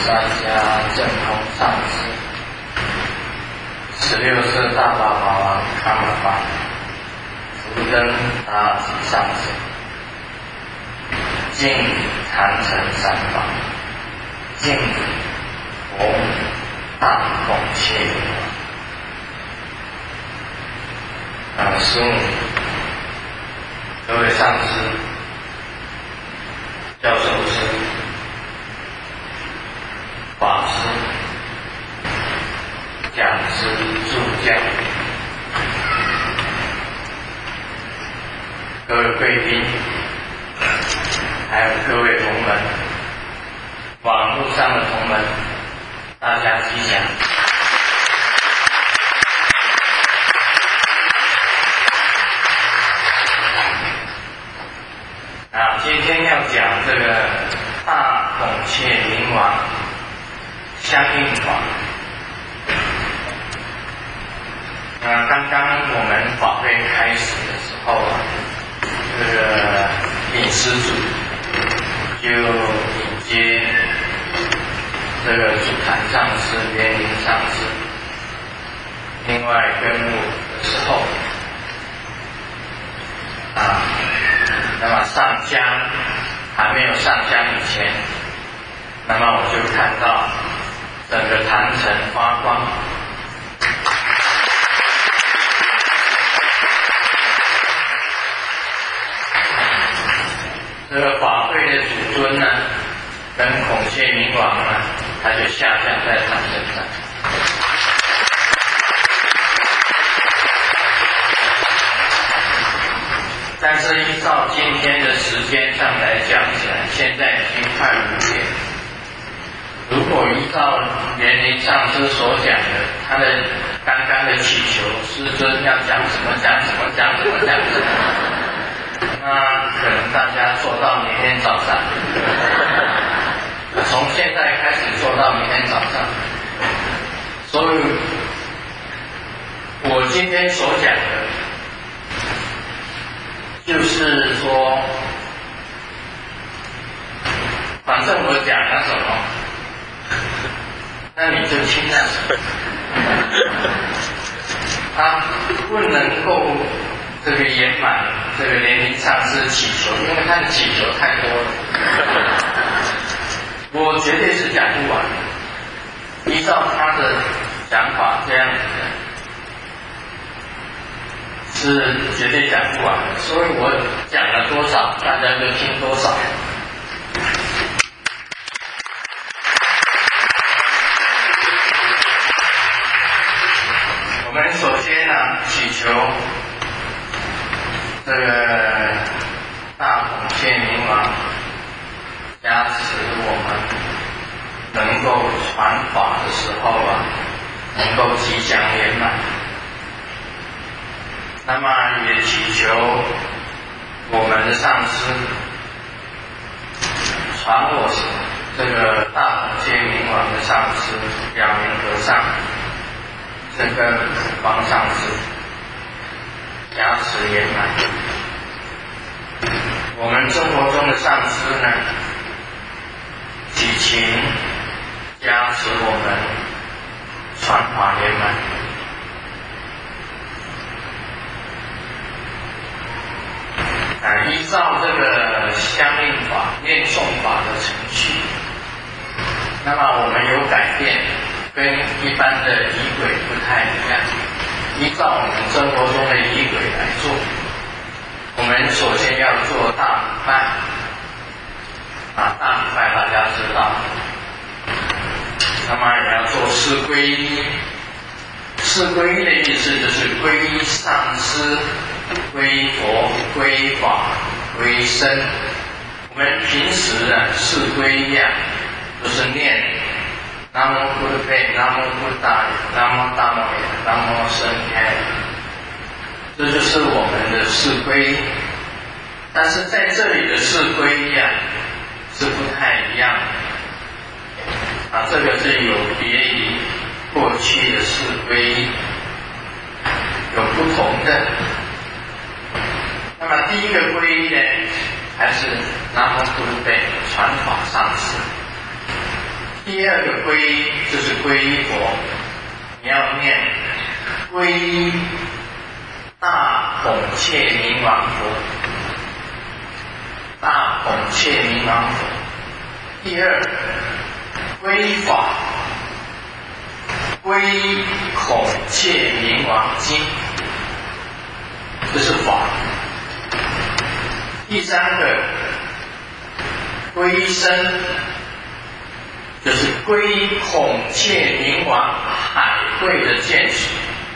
三家正统上师，16世大宝法王康尔法，福登达尔吉上师，敬坛城三法，敬佛大孔切师母，各位上师、教授师、法师、讲师、助教，各位贵宾，还有各位同门，网络上的同门，大家吉祥。今天要讲这个大孔雀明王相应法。刚刚我们法会开始的时候这个领施主就引接这个主坛上师、莲林上师，另外跟我的时候那么上香还没有上香以前，那么我就看到整个坛城发光。这个法会的主尊呢，跟孔雀明王呢，他就下降在坛城上。但是依照今天的时间上来讲起来，现在已经快5点。如果依照莲林上师所讲的，他的刚刚的祈求，师尊要讲什么讲什么讲什么讲什么，那可能大家做到明天早上，从现在开始做到明天早上。所以，我今天所讲的，就是说，反正我讲了什么，那你就听了什么。他不能够这个圆满这个莲林上师祈求，因为他的祈求太多了，我绝对是讲不完。依照他的讲法这样子是绝对讲不完的，所以我讲了多少，大家就听多少。我们首先呢，祈求这个大孔雀明王加持我们，能够传法的时候能够吉祥圆满。那么也祈求我们的上师传我这个大孔雀明王的上师两名和尚，这个方上师加持圆满。我们生活中的上师呢，祈请加持我们传法圆满。依照这个相应法、念诵法的程序，那么我们有改变，跟一般的仪轨不太一样。依照我们生活中的仪轨来做，我们首先要做大礼拜。大礼拜大家知道，那么也要做四皈依。四皈依的意思就是皈依上师、皈依佛、皈依法、皈依僧。我们平时四皈依都是念南无布德贝、南无布达、南无大摩耶、南无僧耶，这就是我们的四皈依。但是在这里的四皈依是不太一样的。这个是有别于过去的四皈依，有不同的。那么第一个皈依呢，还是南无布德贝传法上师。 第二个皈依就是皈依佛，你要念皈依大孔雀明王佛，大孔雀明王佛。第二，皈依法，皈依孔雀明王经，这是法。第三个，皈依身，就是皈依孔雀明王海会的见识，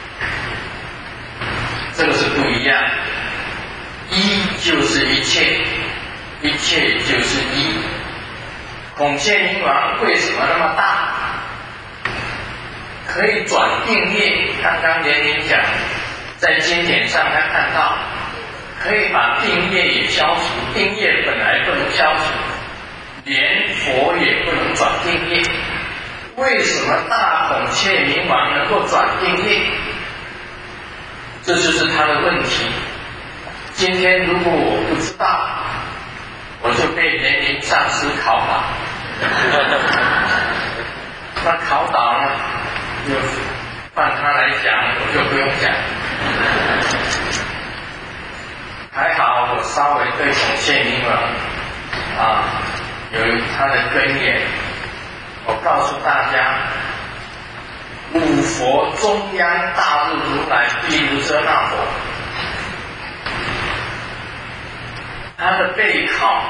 这个是不一样。一就是一切，一切就是一。孔雀明王为什么那么大？可以转定业。刚刚莲玲讲，在经典上他看到，可以把定业也消除。定业本来不能消除，连佛也不能转定业。为什么大孔雀明王能够转定业？这就是他的问题。今天如果我不知道，我就被莲玲上师考倒。那考倒呢，就换他来讲，我就不用讲。还好我稍微对孔雀明王有他的根源。我告诉大家，五佛中央大日如来毗卢遮那佛，他的备考，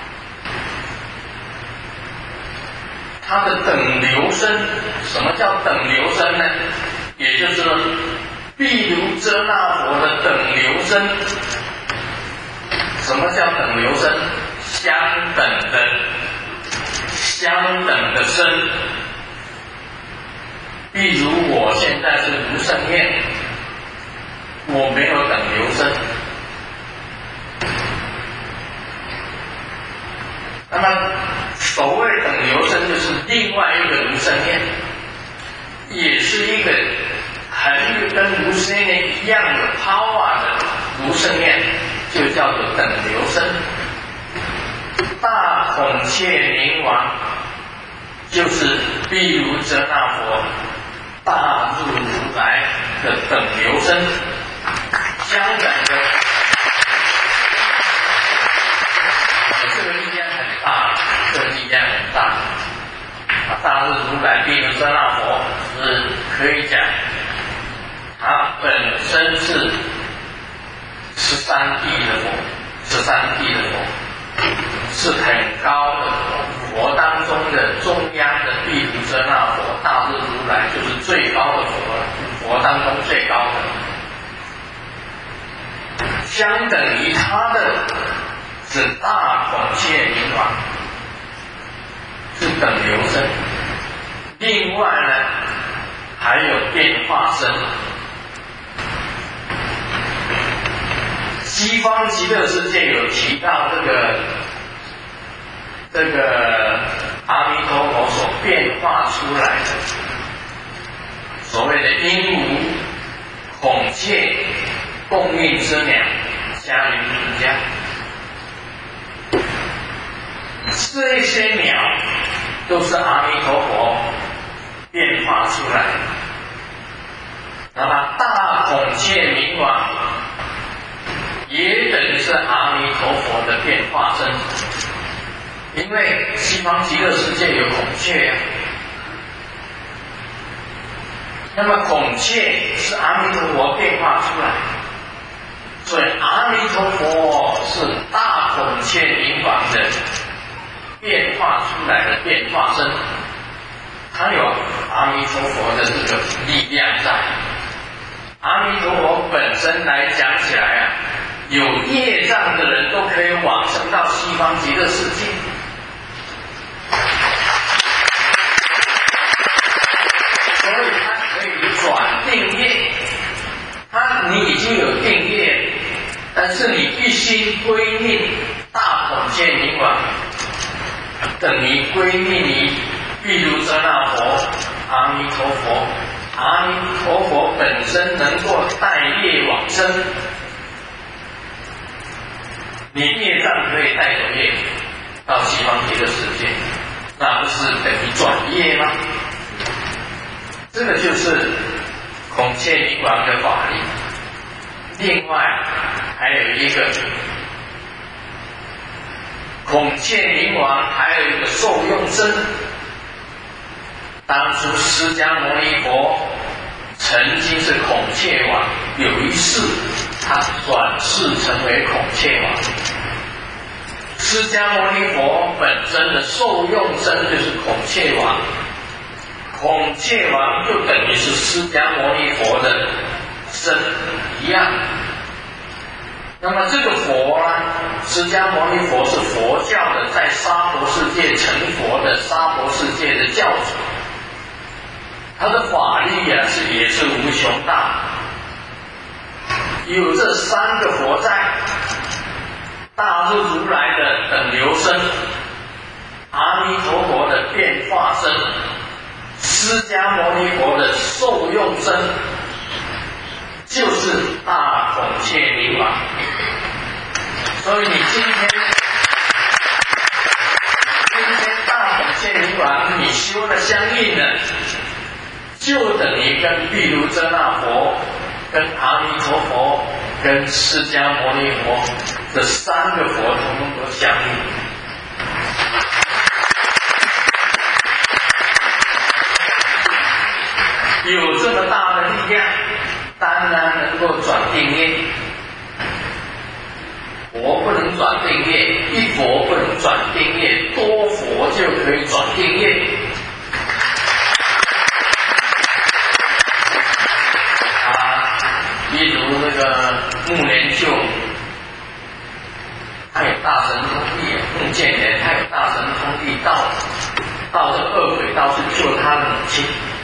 他的等流身。什么叫等流身呢？也就是毗卢遮那佛的等流身。什么叫等流身？相等的身。譬如我现在是无生念，我没有等流身。那么所谓等流身，就是另外一个无生念，也是一个跟无生念一样的 power 的无生念，就叫做等流身。大孔雀明王就是毗卢遮那佛大日如来的等流身，相等的。这个力量很大，这个力量很大。大日如来毗卢遮那佛是可以讲，他本身是13地的佛，13地的佛。是很高的佛当中的中央的毗卢遮那佛，大日如来就是最高的佛了，佛当中最高的。相等于他的是大孔雀明王，是等流身。另外呢，还有变化身。西方极乐世界有提到这个阿弥陀佛所变化出来的所谓的鹦鹉、孔雀、共命之鸟、虾云出家，这些鸟都是阿弥陀佛变化出来的。那么大孔雀明王也等于是阿弥陀佛的变化身，因为西方极乐世界有孔雀那么孔雀是阿弥陀佛变化出来，所以阿弥陀佛是大孔雀明王的变化出来的变化身，它有阿弥陀佛的这个力量在。阿弥陀佛本身来讲起来有业障的人都可以往生到西方极乐世界。所以他可以转定业，你已经有定业，但是你一心归命大孔雀明王，等于归命于毗卢遮那佛、阿弥陀佛。阿弥陀佛本身能够带业往生，你业障可以带走业到西方极乐世界，那不是等于转业？ 这个就是孔雀明王的法力。另外还有一个孔雀明王，还有一个受用身。当初释迦牟尼佛曾经是孔雀王，有一世他转世成为孔雀王。释迦牟尼佛本身的受用身就是孔雀王，孔雀王就等于是释迦牟尼佛的身一样。那么这个佛呢，释迦牟尼佛是佛教的，在娑婆世界成佛的娑婆世界的教主，他的法力也是无穷大。有这三个佛在，大日如来的等流身，阿弥陀佛的变化身，释迦牟尼佛的受用身，就是大孔雀明王。所以你今天大孔雀明王，你修了相应的，就等于跟毗卢遮那佛、跟阿弥陀佛、跟释迦牟尼佛这三个佛统统都相应。有这么大的力量，当然能够转定业。佛不能转定业，一佛不能转定业，多佛就可以转定业。例如那个木莲救，他有大神通力；木建连他有大神通力，到这恶鬼道去救他的母亲，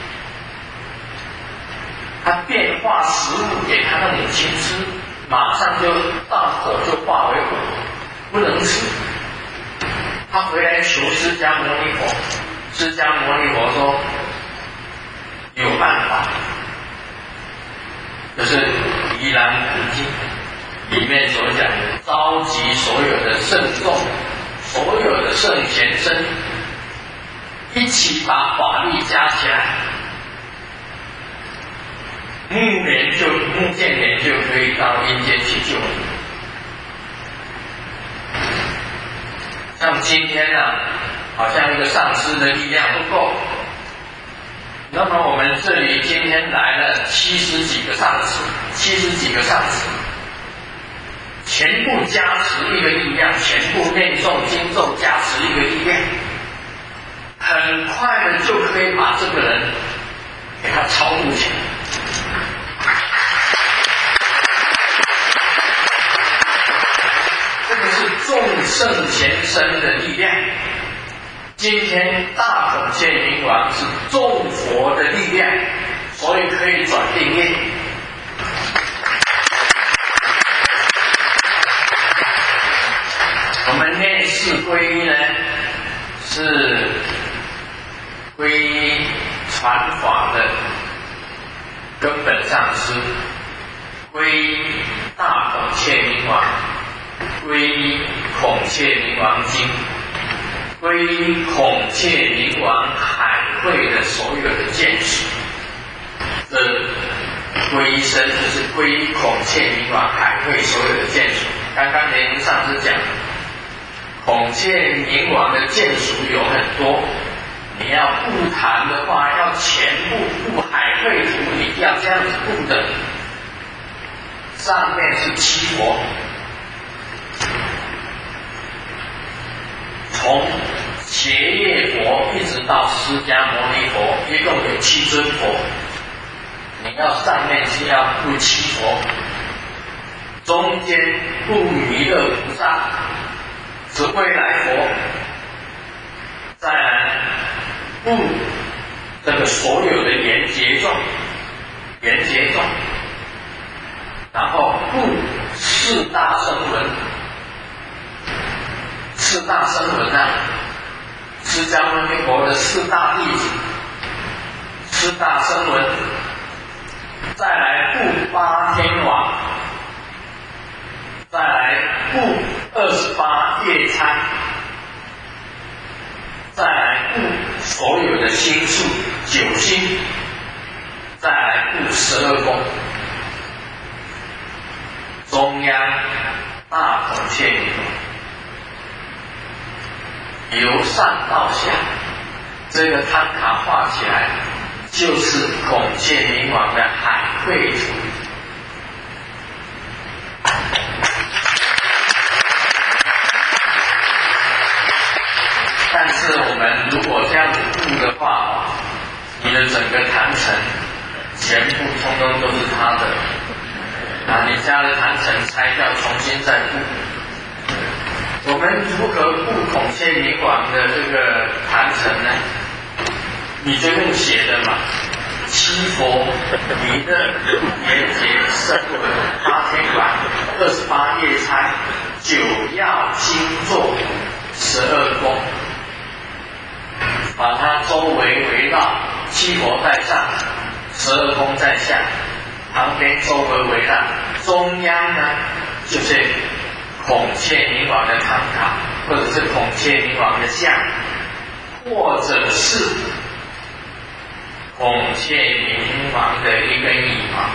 他变化食物给他的母亲吃，马上就到口就化为火，不能吃。他回来求释迦牟尼佛，释迦牟尼佛说有办法。就是《宜兰古经》里面所讲的，召集所有的圣众、所有的圣贤僧，一起把法力加起来，木建连就可以到阴间去救你。像今天啊，好像一个上师的力量不够。那么我们这里今天来了70几个上师，全部加持一个力量，全部念诵经咒加持一个力量，很快的就可以把这个人给他超度起来。这个是众圣贤僧的力量。今天大孔雀明王是众佛的力量，所以可以转定业。我们念四皈依呢，是皈依传法的根本上师，皈依大孔雀明王，皈依孔雀明王经，皈依孔雀明王海会的所有的见识。这皈依身就是皈依孔雀明王海会所有的见识。刚刚莲上师讲，孔雀明王的见识有很多，你要布坛的话，要全部布海会图，你要这样子布的。上面是7佛，从伽叶佛一直到释迦牟尼佛，一共有7尊佛。你要上面是要布7佛，中间布弥勒菩萨，是未来佛，再来布这个所有的缘觉众，然后布4大声闻。4大声闻啊，释迦牟尼佛的4大弟子，4大声闻，再来布8天王，再来布28夜叉，再来布所有的星宿9星， 再来布12宫，中央大孔雀明王，由上到下，这个汤卡画起来就是孔雀明王的海会图。但是我们如果这样子布的话，你的整个坛城全部通通都是他的，你家的坛城拆掉重新再布。我们如何布孔雀明王的这个坛城呢？你就用写的嘛，七佛弥勒严节圣文8天管28夜参9曜星座12宫，把它周围围绕，七佛在上，12宫在下，旁边周围围绕，中央呢就是孔雀明王的汤卡，或者是孔雀明王的像，或者是孔雀明王的一根羽毛。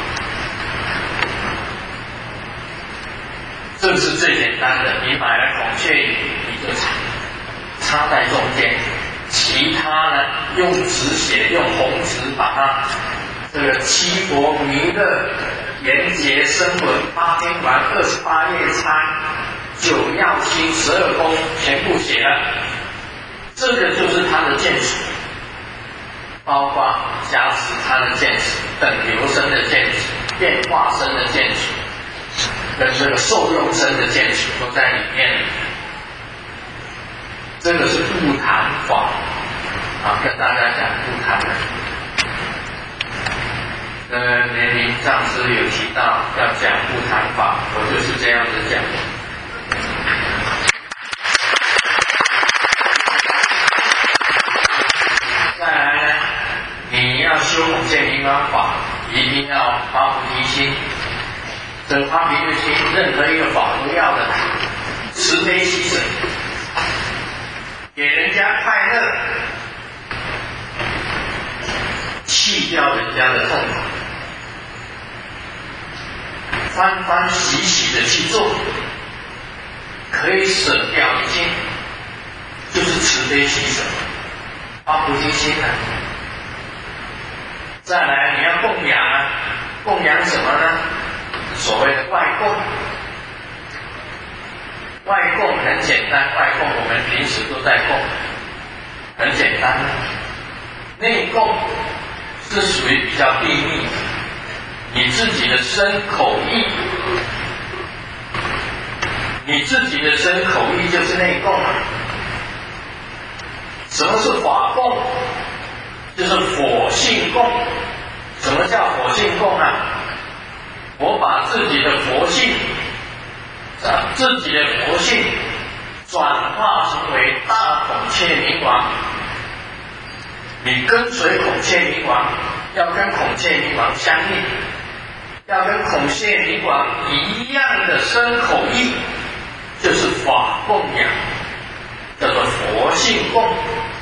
这是最简单的，你买了孔雀羽，你就插在中间，其他呢用纸写，用红纸把它这个七佛弥勒严节声闻8天管28夜参9曜星12宫全部写了，这个就是他的见识，包括加持他的见识、等流生的见识、变化生的见识，跟这个受用生的见识都在里面。这个是布坛法跟大家讲布坛。年龄上师有提到要讲布坛法，我就是这样子讲。再来呢，你要修孔雀明王法，一定要发菩提心。这个发菩提心，任何一个法都要的，慈悲喜舍，给人家快乐，弃掉人家的痛苦，欢欢喜喜的去做，可以舍掉一切，就是慈悲喜舍，发菩提心啊。再来你要供养供养什么呢？所谓的外供。外供很简单，外供我们平时都在供，很简单。内供是属于比较秘密，你自己的身口意，你自己的身口意就是内供。什么是法供？就是佛性供。什么叫佛性供啊？我把自己的佛性转化成为大孔雀明王。你跟随孔雀明王，要跟孔雀明王相应，要跟孔雀明王一样的身口意，就是法供养，叫做佛性供。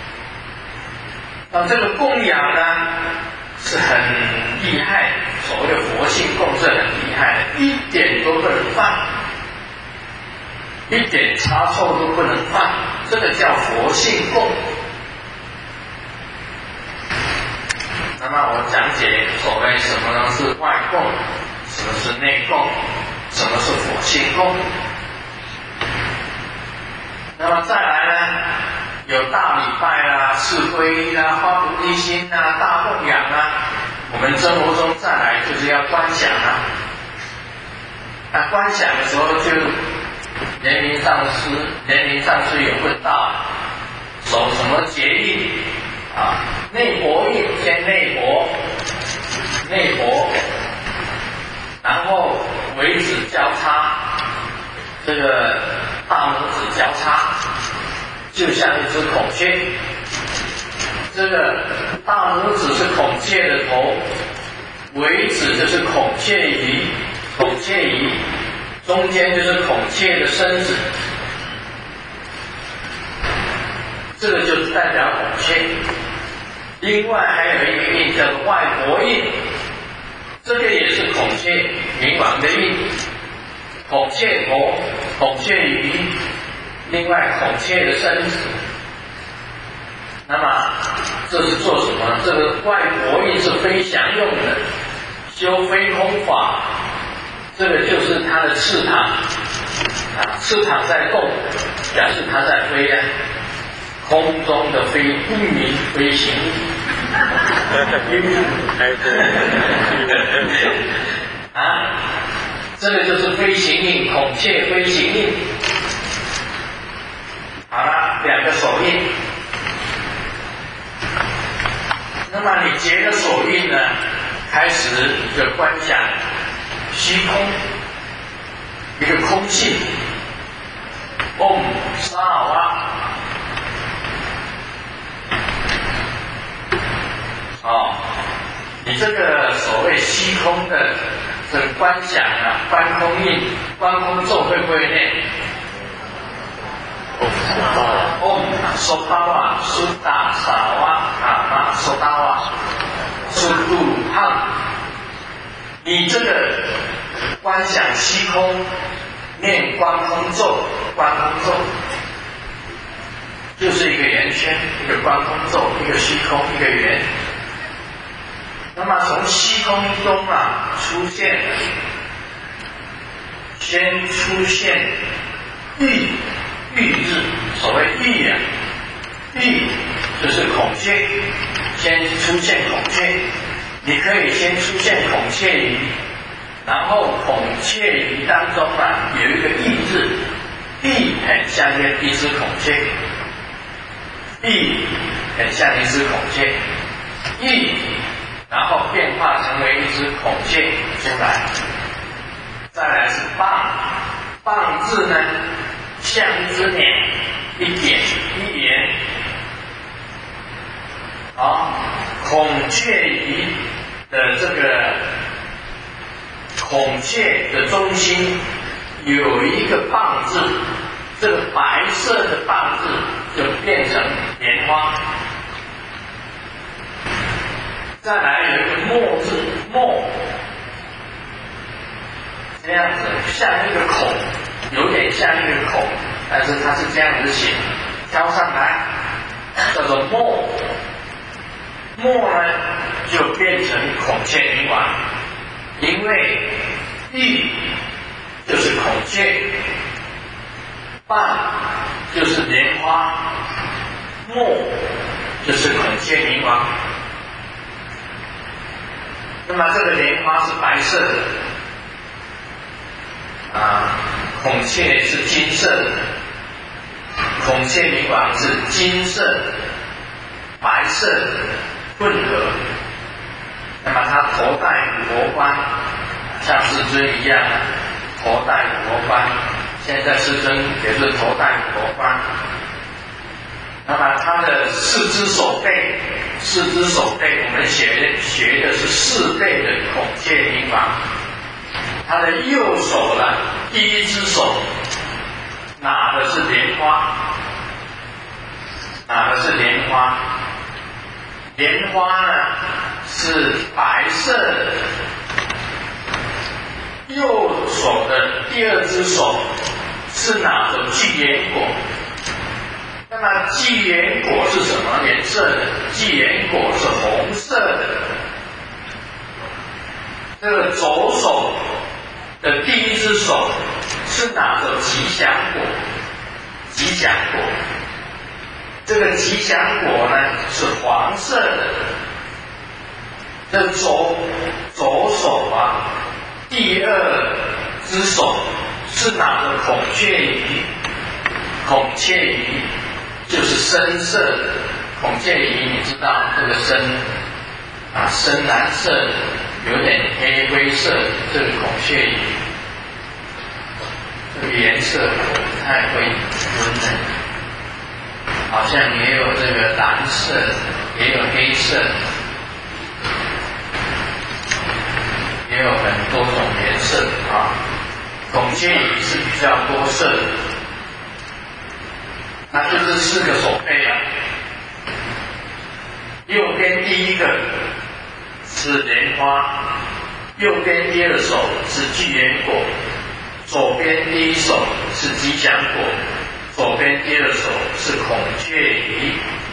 那这个供养呢是很厉害，所谓的佛性供是很厉害的，一点都不能犯，一点差错都不能犯，这个叫佛性供。那么我讲解所谓什么是外供，什么是内供，什么是佛性供。那么再来呢，有大礼拜啦、四皈依啦、发菩提心啦、大供养啦。我们生活中再来就是要观想那观想的时候就年龄上师有问到守什么节印内薄印，先内薄，然后尾指交叉，这个大拇指交叉，就像一只孔雀。这个大拇指是孔雀的头，尾指就是孔雀仪，中间就是孔雀的身子，这个就是代表孔雀。另外还有一个印叫做外薄印， 这个也是孔雀明王的印，孔雀头、孔雀鱼，另外孔雀的身子。那么这是做什么？这个外国印是飞翔用的，修飞空法，这个就是它的翅膀翅膀在动，表示它在飞啊，空中的飞，不明飞行。这个就是飞行印，孔雀飞行印。好了，两个手印。那么你结了手印呢，开始就观想虚空，一个空性。嗡沙瓦。你这个所谓虚空的这个观想观空印、观空咒会不会念？嗡苏巴瓦苏达萨瓦玛苏达瓦苏杜汉。你这个观想虚空，念观空咒，观空咒就是一个圆圈，一个观空咒，一个虚空，一个圆。那么从虚空中出现，先出现玉字，所谓玉玉就是孔雀，先出现孔雀，你可以先出现孔雀鱼，然后孔雀鱼当中有一个玉字，玉很像一只孔雀，玉很像一只孔雀，玉然后变化成为一只孔雀出来。再来是棒，棒字呢像一只鸟，一点一圆。孔雀鱼的这个孔雀的中心有一个棒字，这个白色的棒字就变成莲花。再来有一个墨字，墨这样子像一个孔，有点像一个孔，但是它是这样子写，挑上来叫做墨。墨呢就变成孔雀明王，因为玉就是孔雀，棒就是莲花，墨就是孔雀明王。那么这个莲花是白色的，孔雀是金色的，孔雀明王是金色、白色混合。那么它头戴五罗冠，像师尊一样头戴五罗冠，现在师尊也是头戴五罗冠。那么它的四只手背我们学的是4背的孔雀明王。它的右手呢，第一只手拿的是莲花，莲花呢是白色的，右手的第二只手是拿着巨岩果。那么巨岩果是什么颜色的？巨岩果是红色的。这个左手的第一只手是拿着吉祥果，这个吉祥果呢是黄色的。这左手第二只手是拿着孔雀鱼就是深色的。孔雀鱼你知道这个深蓝色的，有点黑灰色的，这个孔雀鱼这个颜色不太会分的，好像也有这个蓝色的，也有黑色的，也有很多种颜色孔雀鱼是比较多色的。那就是4个手背了。右边第一个是莲花， 右边第二首是聚缘果，左边第一首是吉祥果，左边第二首是孔雀鱼，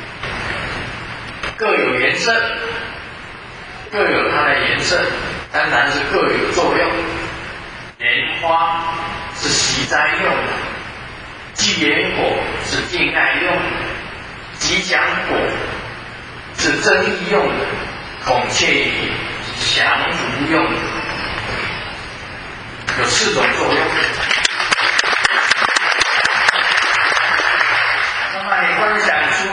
各有颜色，各有它的颜色，当然是各有作用。莲花是喜斋用的，聚缘果是敬爱用的，吉祥果是增益用的，孔雀鱼是降伏用的，有4种作用。那么你观想出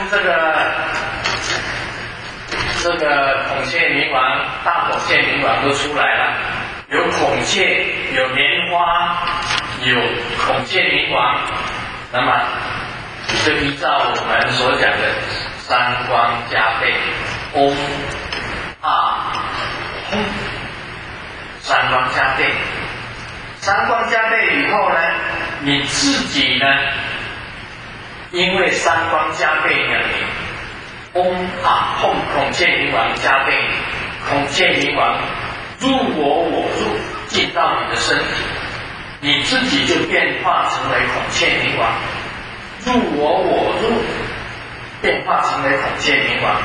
这个孔雀明王、大孔雀明王都出来了，有孔雀，有莲花，有孔雀明王，那么就依照我们所讲的三光加倍，嗡啊吽，三光加倍。三光加倍以后呢，你自己呢，因为三光加倍呢，嗡啊吽，孔雀明王加倍，孔雀明王入我入，进到你的身体，你自己就变化成为孔雀明王，入我入，变化成为孔雀明王，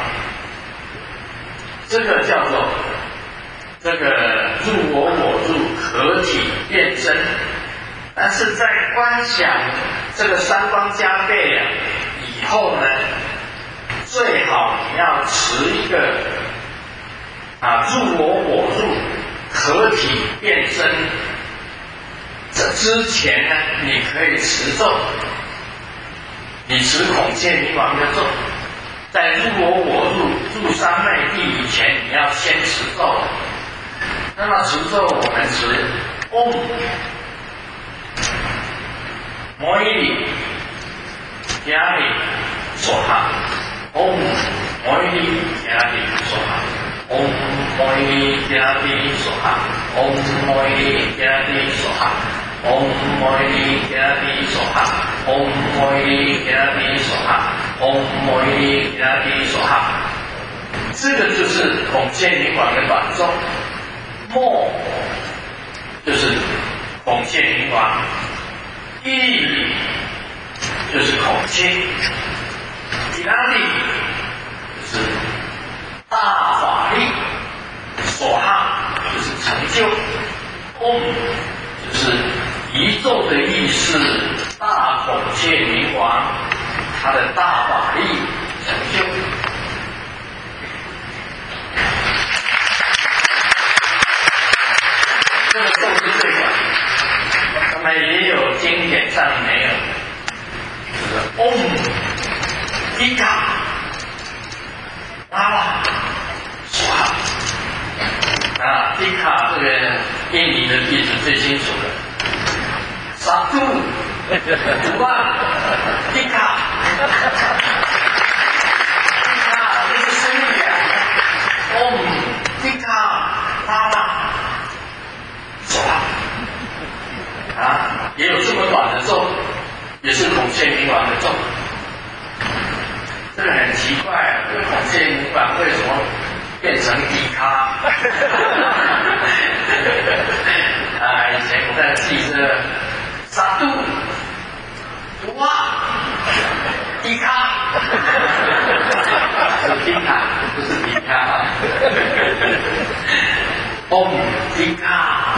这个叫做这个入我入合体变身。但是在观想这个三光加倍以后呢，最好你要持一个入我入合体变身。这之前呢，你可以持咒，你持孔雀明王的咒，在入我入三昧地以前，你要先持咒。那么持咒我们持嗡摩伊里亚里梭哈，嗡摩伊里亚里梭哈，嗡摩伊里亚里梭哈，嗡摩伊里亚里梭哈，嗡摩伊里亚里梭哈，嗡摩伊里亚里梭哈，嗡摩伊里亚里梭哈。这个就是孔雀明王的短咒。默就是孔雀明王，意就是孔雀，提拉力就是大法力，所哈就是成就，嗡就是宇宙的意思，大孔雀明王他的大法力成就。这个咒是最短，那么也有经典上没有，就是嗡伊卡拉拉苏哈伊卡这个印尼的弟子最清楚的，萨杜图啊伊卡这个声音嗡伊卡拉拉也有这么短的咒，也是孔雀明王的咒。这个很奇怪，这个孔雀明王为什么变成迪卡？以前我在记这个沙杜、图啊、迪卡，是迪卡，不是迪卡。嗡迪卡。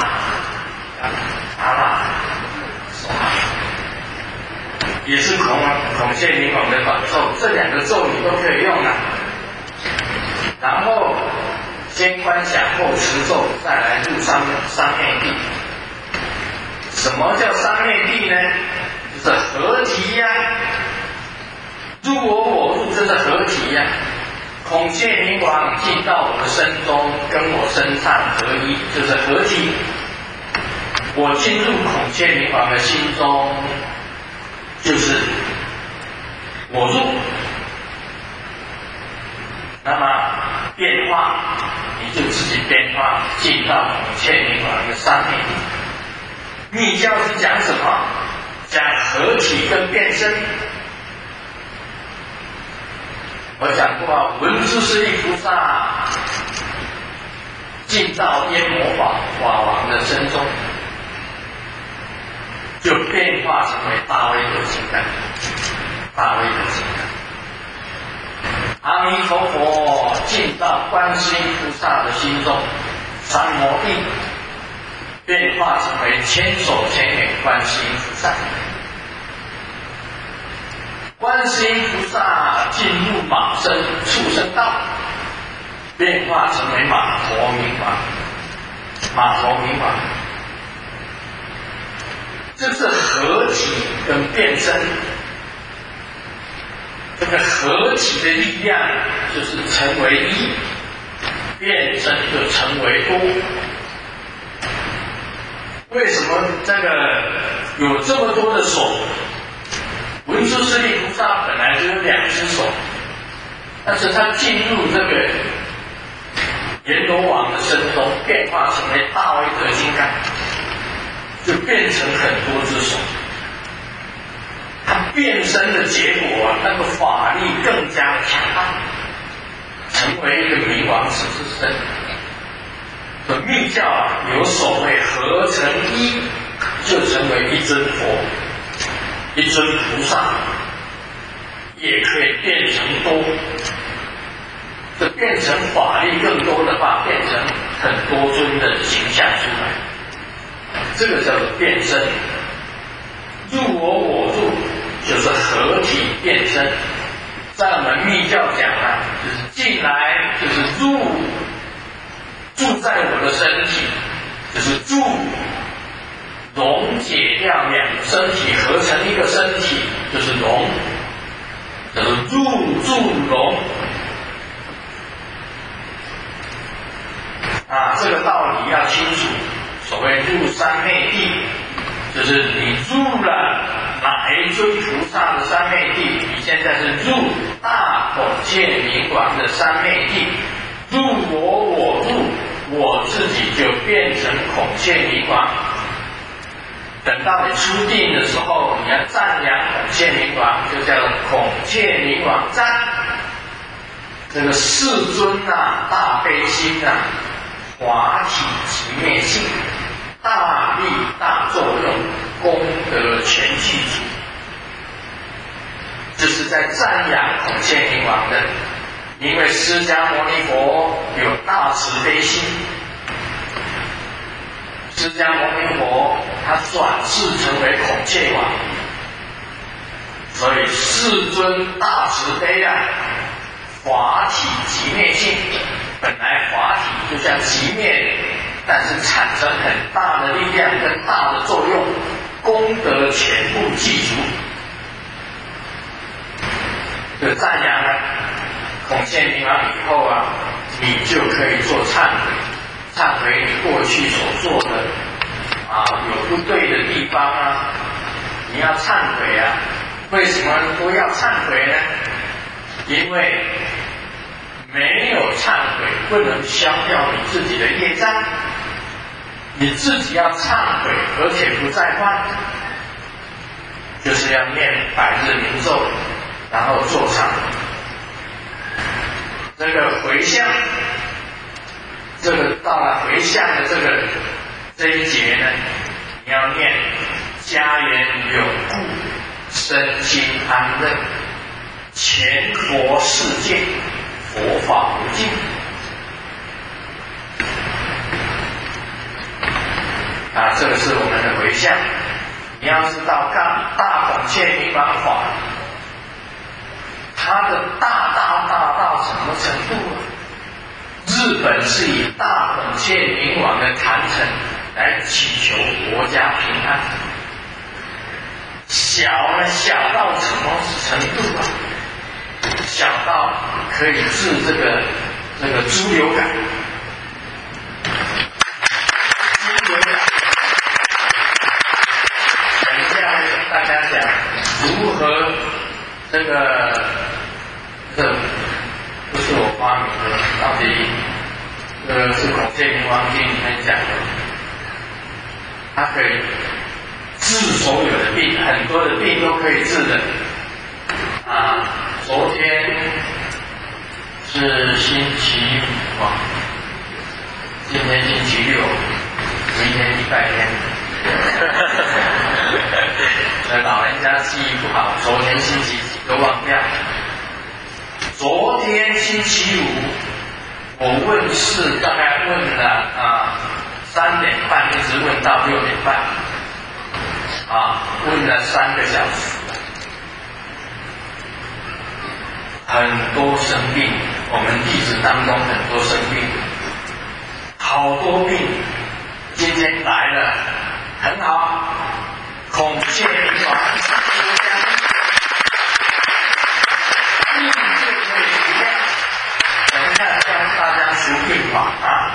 也是孔雀明王的短咒，这2个咒你都可以用的。然后先观想后持咒，再来入三昧地。什么叫三昧地呢？就是合体呀，入我入，这是合体呀。孔雀明王进到我的身中，跟我身上合一，就是合体。我进入孔雀明王的心中，就是我入，那么变化，你就自己变化进到孔雀明王的三昧地。密教是讲什么？讲合体跟变身。我讲过文殊师利菩萨进到阎魔法王的身中，就变化成为大威德金刚。大威德金刚，阿弥陀佛进到观世音菩萨的心中，三摩地变化成为千手千眼观世音菩萨。观世音菩萨进入马身畜生道，变化成为马陀明王。马陀明王，这是合体跟变身。这个合体的力量就是成为一，变身就成为多。为什么这个有这么多的手？文殊师利菩萨本来就有2只手，但是他进入这个阎罗王的身中，变化成为大威德金刚，就变成很多只手。他变身的结果啊，那个法力更加强大，成为一个冥王子之身。密教啊，有所谓合成一，就成为一尊佛、一尊菩萨，也可以变成多。这变成法力更多的话，变成很多尊的形象出来，这个叫做变身。入我，我入，就是合体变身。在我们密教讲啊，就是进来就是住在我的身体，就是溶解掉2个身体合成一个身体，就是融，就是住融。这个道理要清楚。所谓入三昧地，就是你入了哪一尊菩萨的三昧地，你现在是入大孔雀明王的三昧地，入我入，我自己就变成孔雀明王。等到你出定的时候，你要赞扬孔雀明王，就叫孔雀明王赞。这个世尊啊，大悲心啊，华体即灭性，大力大作用，功德全具足。这是在赞扬孔雀明王的，因为释迦牟尼佛有大慈悲心。释迦牟尼佛他转世成为孔雀王，所以世尊大慈悲啊，华体即灭性。本来华体就像即灭，但是产生很大的力量跟大的作用，功德全部具足。这赞扬了孔雀明王以后啊，你就可以做忏悔，忏悔你过去所做的有不对的地方啊，你要忏悔啊。为什么都要忏悔呢？因为没有忏悔不能消掉你自己的业障，你自己要忏悔，而且不再犯，就是要念100日明咒，然后做忏悔。这个回向，这个到了回向的这一节呢，你要念家园永固，身心安乐，前佛世界，佛法无尽。这个是我们的回向。你要知道，大孔雀明王法，它的大到什么程度啊？日本是以大孔雀明王的坛城来祈求国家平安。小到什么程度啊？小到可以治这个猪流感。猪流感，等一下跟大家讲如何这不是我发明的，到底是孔雀明王经里面讲的，它可以治所有的病，很多的病都可以治的。昨天是星期五， 今天星期六，明天礼拜天。老人家记忆不好，昨天星期几都忘掉。昨天星期五，我问事大概问了3点半，一直问到6点半，问了3个小时。很多生病，我们弟子当中很多生病，好多病，今天来了，很好，孔雀明王，病就可以原谅。等一下教大家除病法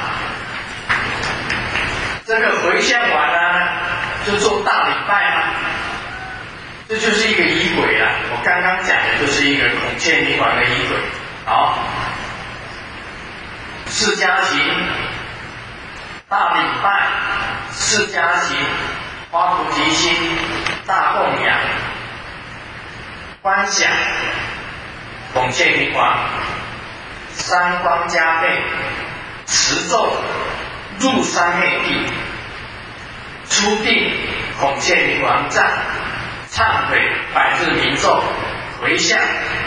这个回向完了，就做大礼拜嘛。这就是一个仪轨啦，我刚刚讲的就是一个孔雀明王的仪轨。好，释迦行，大礼拜，释迦行，发菩提心，大供养，观想，孔雀明王，三光加倍，持咒，入三昧地，出定，孔雀明王赞。忏悔百字明咒，回向，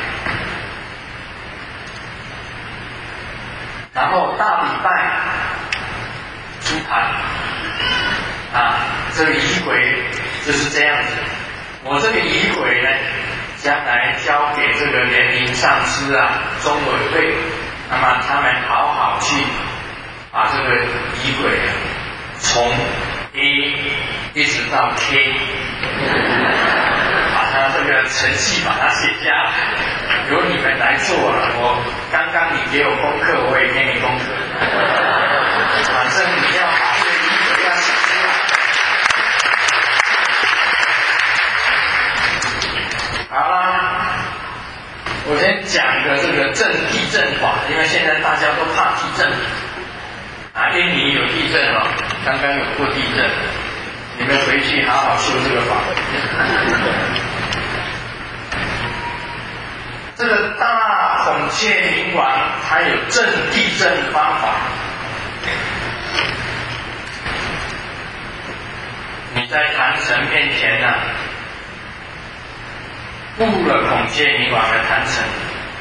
然后大礼拜出坛这个仪轨就是这样子。我这个仪轨呢，将来交给这个联名上师中委会，那么他们好好去把这个仪轨从 A 一直到 K。把它这个程序把它写下来，由你们来做了。我刚刚你给我功课，我也给你功课。反正你要把这个仪轨要写出来。好啦，我先讲个这个震地震法，因为现在大家都怕地震印尼有地震刚刚有过地震，你们回去好好修这个法。这个大孔雀明王它有震地震方法。你在坛城面前布了孔雀明王的坛城，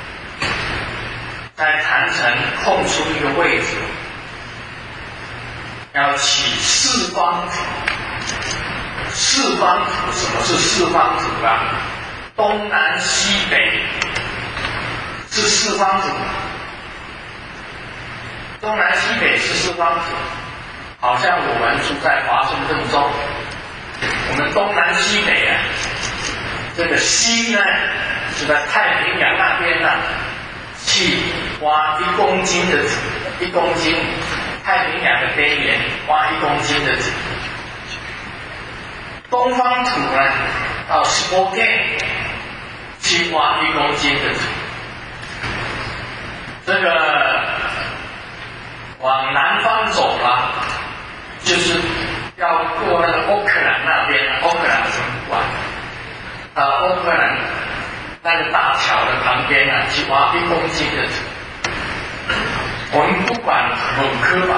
在坛城空出一个位置，要起四方土。四方土，什么是四方土东南西北是四方土，东南西北是四方土。好像我们住在华盛顿州，我们东南西北这个西呢是在太平洋那边去挖1公斤的土，1公斤，太平洋的边缘挖1公斤的土。东方土呢，到 Spokane 去挖1公斤的土。这个往南方走了，就是要过那个欧克兰那边，欧克兰什么湾，到欧克兰那个大桥的旁边去挖1公斤的土。我们不管某科吧，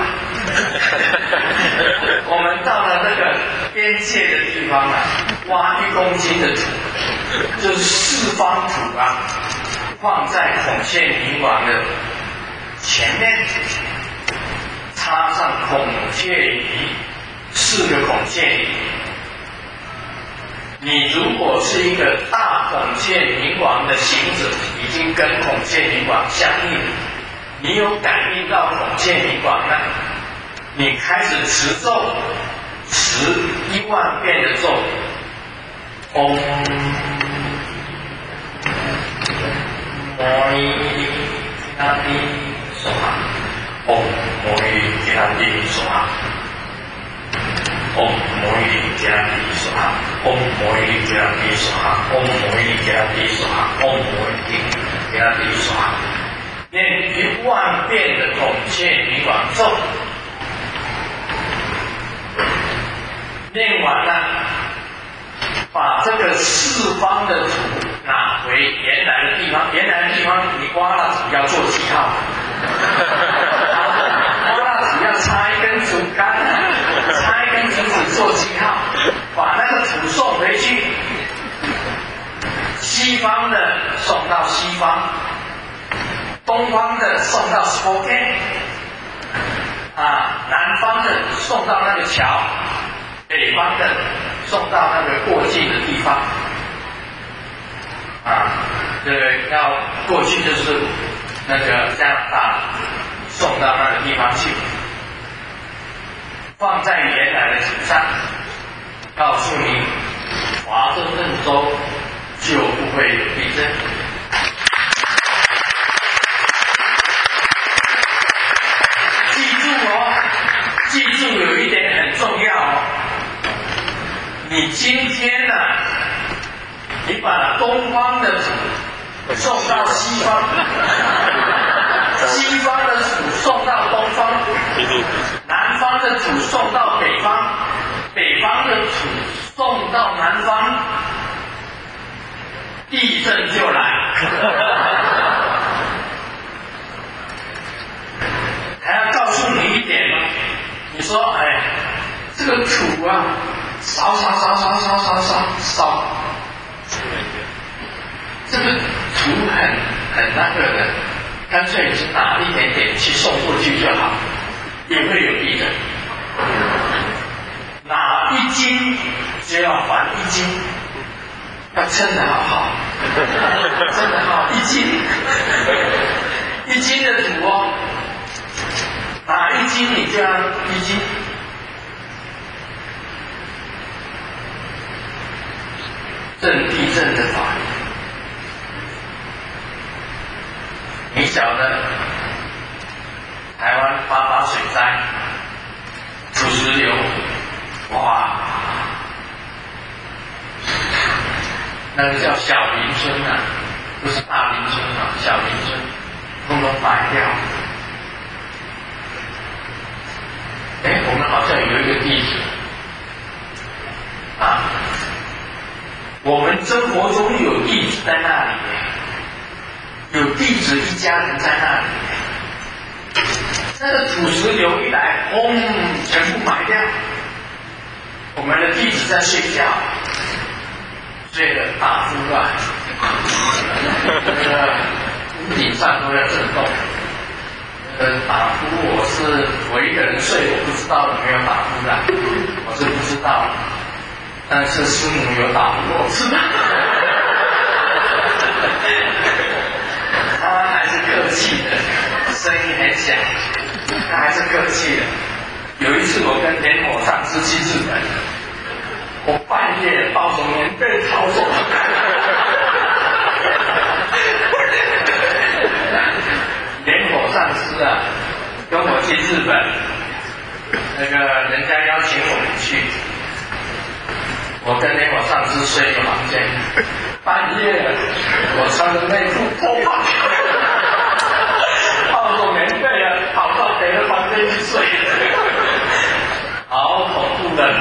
我们到了那个边界的地方挖1公斤的土，就是四方土放在孔雀明王的前面，插上孔雀仪，4个孔雀仪。你如果是一个大孔雀明王的行者，已经跟孔雀明王相应，你有感应到孔雀明王你开始持咒，持10000遍的咒，唵摩尼迦帝娑哈，唵摩尼迦帝娑哈，唵摩尼迦帝娑哈，唵摩尼迦帝娑哈，唵摩尼迦帝娑哈，唵摩尼迦帝娑哈。念10000遍的孔雀明王咒，念完了，把这个四方的土拿回原来的地方。原来的地方你挖了土要做记号，挖了土要插西方的送到西方，东方的送到 Spokane， 南方的送到那个桥，北方的送到那个过境的地方，这个要过去就是那个加拿大送到那个地方去，放在原来的纸上，告诉你华盛顿州就不会有地震。记住有一点很重要哦，你今天呢，你把东方的土送到西方，西方的土送到东方，南方的土送到北方，北方的土送到南方，地震就来。还要告诉你一点，你说这个土啊，烧，这个土很那个的，干脆只拿一点点去送过去就好，也会有地震。拿1斤就要还1斤，要称得好好，真的好1斤，1斤的土哦。拿1斤你就要1斤，地震的法律，你晓得台湾88水灾，土石流，哇，那个叫小林村啊，不是大林村啊，小林村，通通埋掉。我们好像有一个地址我们生活中有地址在那里，有地址一家人在那里，那个土石流一来，轰，全部埋掉。我们的地址在睡觉，睡得打呼啊，屋顶上都要震动。打呼，我是我一个人睡，我不知道有没有打呼的，我是不知道，但是师母有打呼，我知道。他还是客气的，声音很响，他还是客气的。有一次我跟莲火上师去日本，我半夜抱着棉被逃走。莲火上师啊，跟我去日本，那个人家邀请我们去，我跟莲火上师睡一个房间，半夜我穿着内裤脱跑，抱着棉被跑到别的房间去睡，好恐怖的。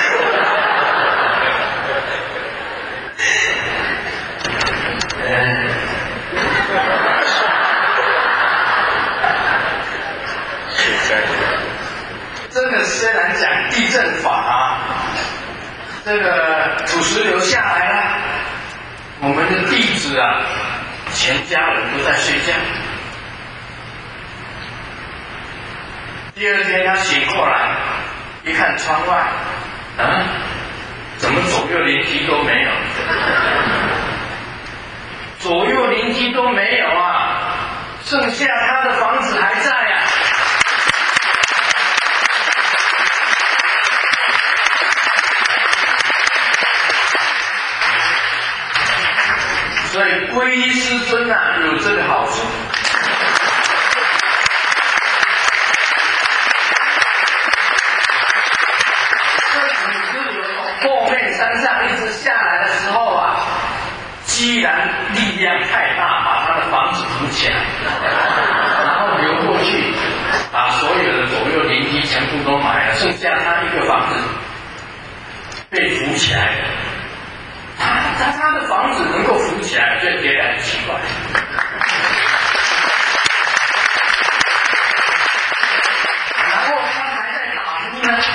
这个虽然讲地震法这个土石流下来了，我们的地址全家人都在睡觉。第二天他醒过来，一看窗外，怎么左右邻居都没有？左右邻居都没有剩下他的房子还在所以皈依师尊有这个好处。这土石流从后面山上一直下来的时候既然力量太大，把他的房子扶起来，然后流过去，把所有的左右邻居全部都埋了，剩下他一个房子被扶起来了。他的房子能够扶起来，就觉得很奇怪。然后他还在打呼呢，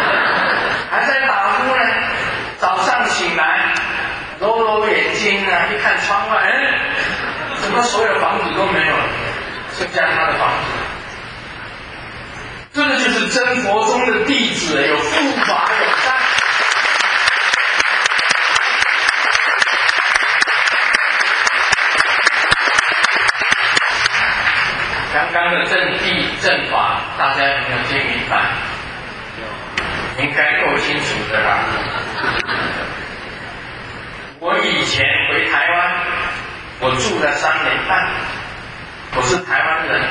早上醒来，揉揉眼睛么所有房子都没有了，剩下他的房子？这个就是真佛中的弟子，有护法有善。刚刚的正谛正法，大家有没有听明白？应该够清楚的啦。我以前回台湾，我住了3年半，我是台湾人，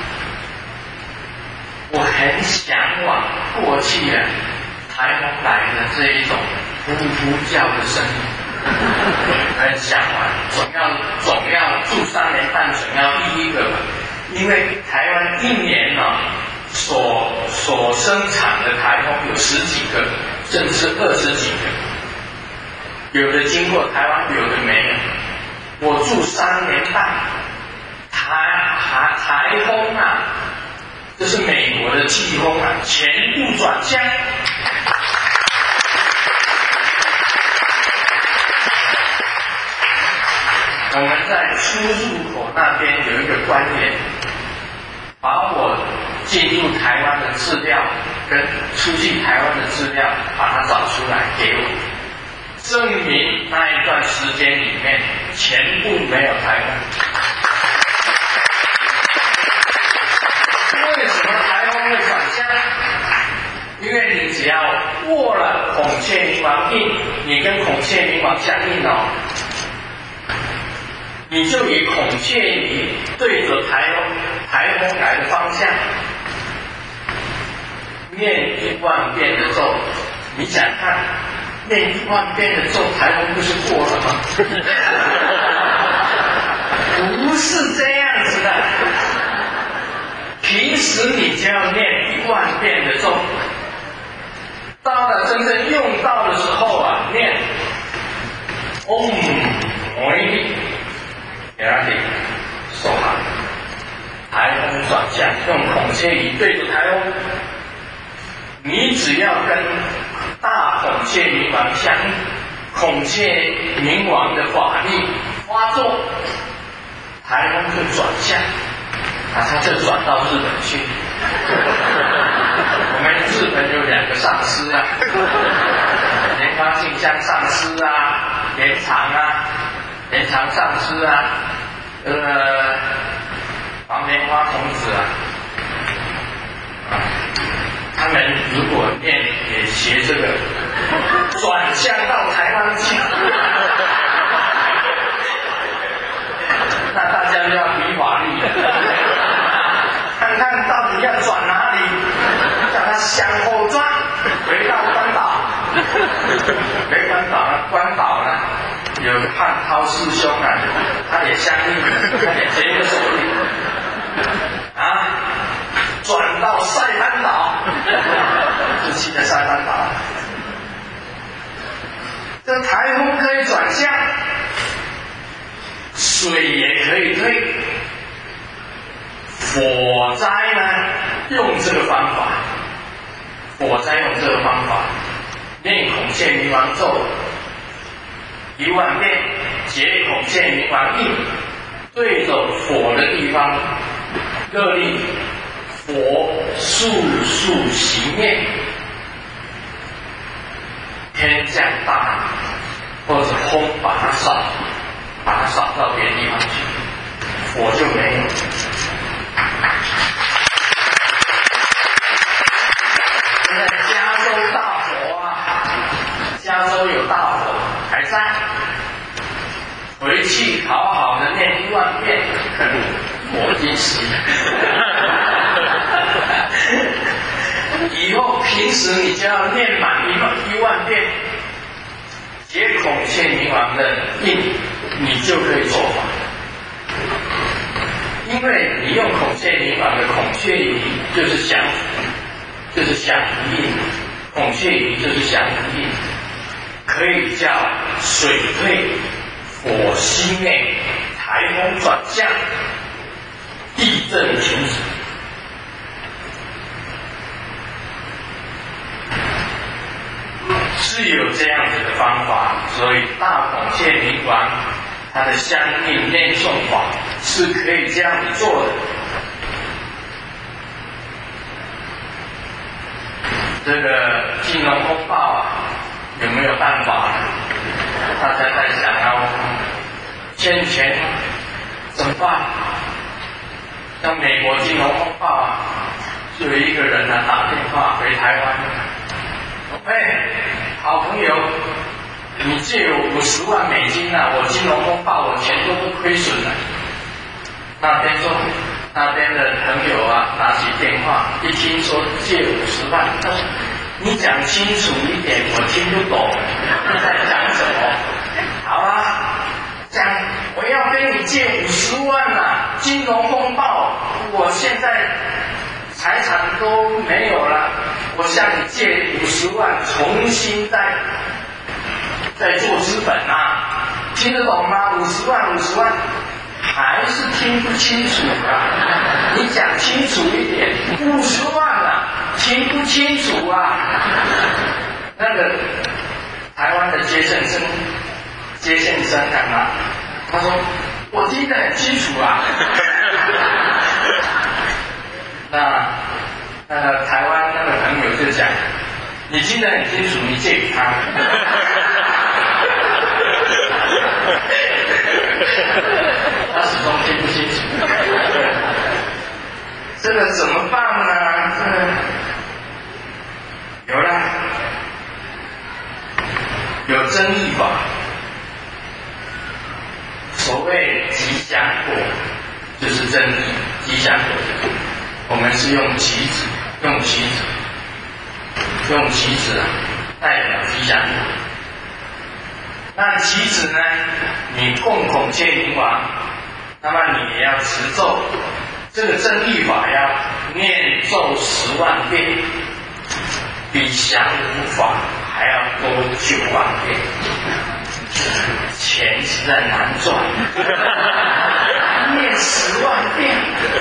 我很向往过去啊台风来的这一种呼呼叫的声音，很向往，总要住3年半，总要第一个吧。因为台湾一年所生产的台风有10几个，甚至是20几个，有的经过台湾，有的没有。我住3年半，台风啊，这是美国的季风啊，全部转向。我们在出入口那边有一个官员，把我进入台湾的资料跟出去台湾的资料，把它找出来给我，证明那一段时间里面全部没有台风。为什么台风会转向？因为你只要握了孔雀明王印，你跟孔雀明王相应哦，你就以孔雀仪对着台风来的方向念10000遍的咒。你想看，念10000遍的咒，台风不是过了吗？不是这样子的。平时你就要念10000遍的咒，到了真正用到的时候啊，念给他给手好，台风转向，用孔雀仪对着台风，你只要跟大孔雀明王相应，孔雀明王的法力发作，台风就转向，他就转到日本去。我们日本有2个上师啊，莲花镜像上师啊，延长上师啊，黄莲花童子啊，他们如果也学这个，转向到台湾去，那大家就要比法力，看看到底要转哪里，叫他向后转，回到关岛，回关岛呢？有汉涛师兄啊，他也相应，他也结个手印啊，转到塞班岛，就去了塞班岛。这台风可以转向，水也可以退，火灾呢用这个方法，念孔雀明王咒10000遍，结孔雀明王印，对着火的地方热力，火速速熄灭，天降大雨或者风把它扫到别的地方去，火就没有。现在加州大火啊，加州有大火还在，回去好好的念10000遍，火已熄。以后平时你就要念满10000遍，结孔雀明王的印，你就可以做法。因为你用孔雀明王的孔雀仪就是降伏印，孔雀仪就是降伏印，可以叫水退、火熄灭、台风转向、地震停止。是有这样子的方法，所以大孔雀明王他的相应念诵法是可以这样子做的。这个金融风暴啊，有没有办法呢？大家在想要欠钱怎么办？像美国金融风暴啊，就有一个人啊打电话回台湾，好朋友，你借我50万美金啊，我金融风暴我钱都不亏损了。那边的朋友啊，拿起电话，一听说借50万，他说：“你讲清楚一点，我听不懂你在讲什么。”好啊，讲我要跟你借50万啊，金融风暴，我现在财产都没有了，我向你借50万，重新再做资本啊，听得懂吗？50万。还是听不清楚啊！你讲清楚一点，50万啊，听不清楚啊！那个台湾的接线生干嘛？他说我听得很清楚啊。那台湾那个朋友就讲，你听得很清楚，你借给他。他始终听不清楚，这个怎么办呢？这个有了，有争议法。所谓吉祥果，就是争议吉祥果。我们是用棋子啊，代表吉祥果。那棋子呢？你共孔雀明王，那么你也要持咒，这个真意法要念咒10万遍，比降伏法还要多9万遍。钱实在难赚，念10万遍，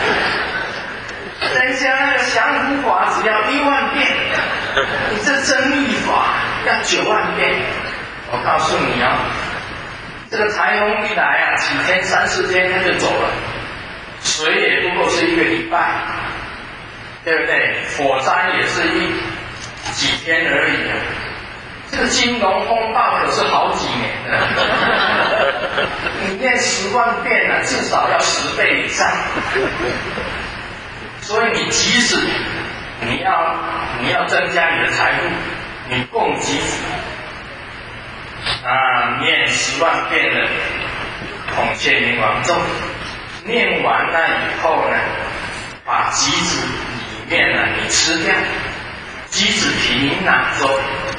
人家那个降伏法只要1万遍，你这真意法要9万遍。我告诉你啊，这个台风一来啊，几天3、4天他就走了，水也不过是1个礼拜，对不对？火灾也是几天而已啊。这个金融风暴可是好几年的，你念10万遍啊，至少要10倍以上。所以你即使你要增加你的财富，你供给念10万遍的孔雀明王咒，念完了以后呢，把橘子里面呢你吃掉，橘子皮你拿走，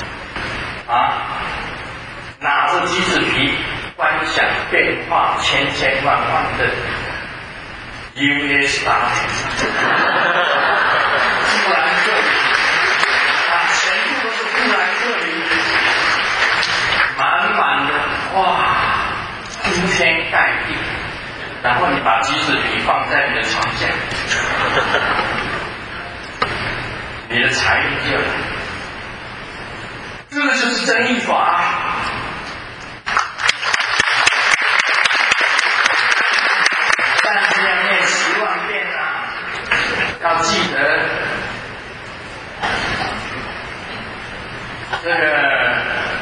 拿着橘子皮观想变化千万的 US 大富兰克林全部都是富兰克林，满的哇，铺天盖地，然后你把橘子皮放在你的床下，你的财运就来，这个就是真意法。但是要念10万遍啊，要记得这个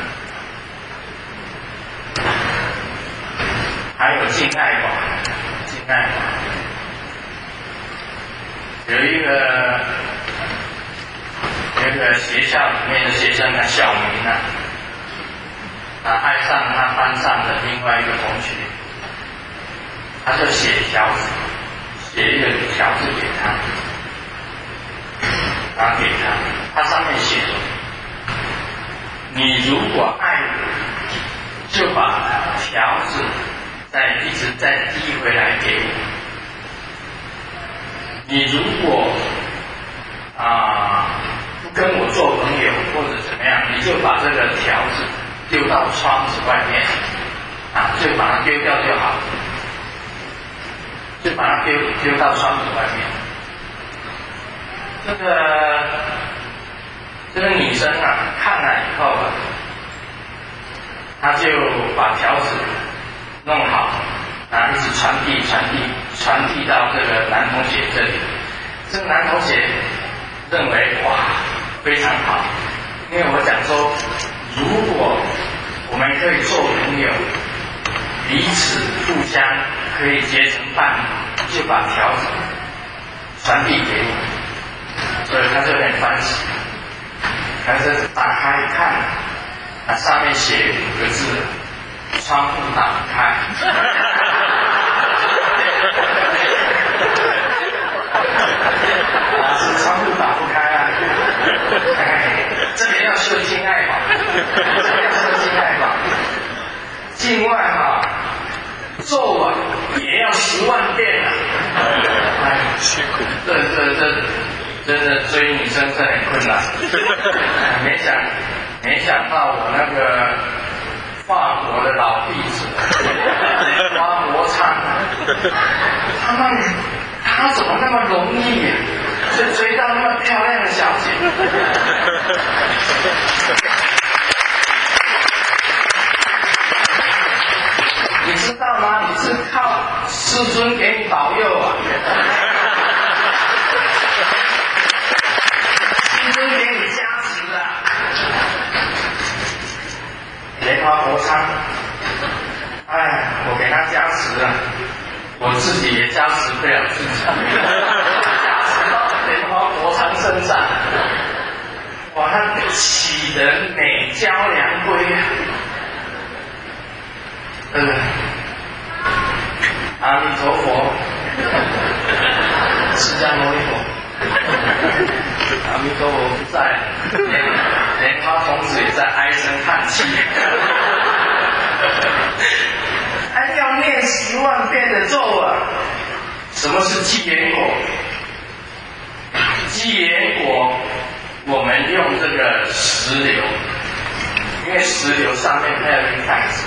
还有敬爱法，有一个学校里面的学生小明爱上他班上的另外一个同学，他就写一个条子给他，拿给他，他上面写：你如果爱我，就把条子一直再递回来给我。你如果不跟我做朋友或者怎么样，你就把这个条子丢到窗子外面，就把它丢掉就好，就把它丢到窗子外面。这个女生看了以后她就把条子弄好， 一直传递到这个男同学这里。这个男同学认为哇非常好，因为我讲说，如果我们可以做朋友，彼此互相可以结成伴侣，就把条子传递给我，所以他就很欢喜。但是打开一看，上面写5个字：窗户打不开。是窗户打不开啊！这里要修心爱法，这里要修心爱法。境外哈，咒啊也要10万遍啊！哎，辛苦。真的追女生是很困难。没想到我那个法国的老弟子花国昌，他怎么那么容易呀？就追到那么漂亮的小姐。你知道吗？你是靠师尊给你保佑啊！师尊给你加持啊！莲花国昌，哎，我给他加持了，我自己也加持不了自己，加持到莲花国昌身上，哇，他岂能美娇良归啊！阿弥陀佛，释迦牟尼佛，阿弥陀佛不在，莲花童子也在唉声叹气。还要念10万遍的咒啊！什么是寂缘果？寂缘果，我们用这个石榴，因为石榴上面还有一个盖子，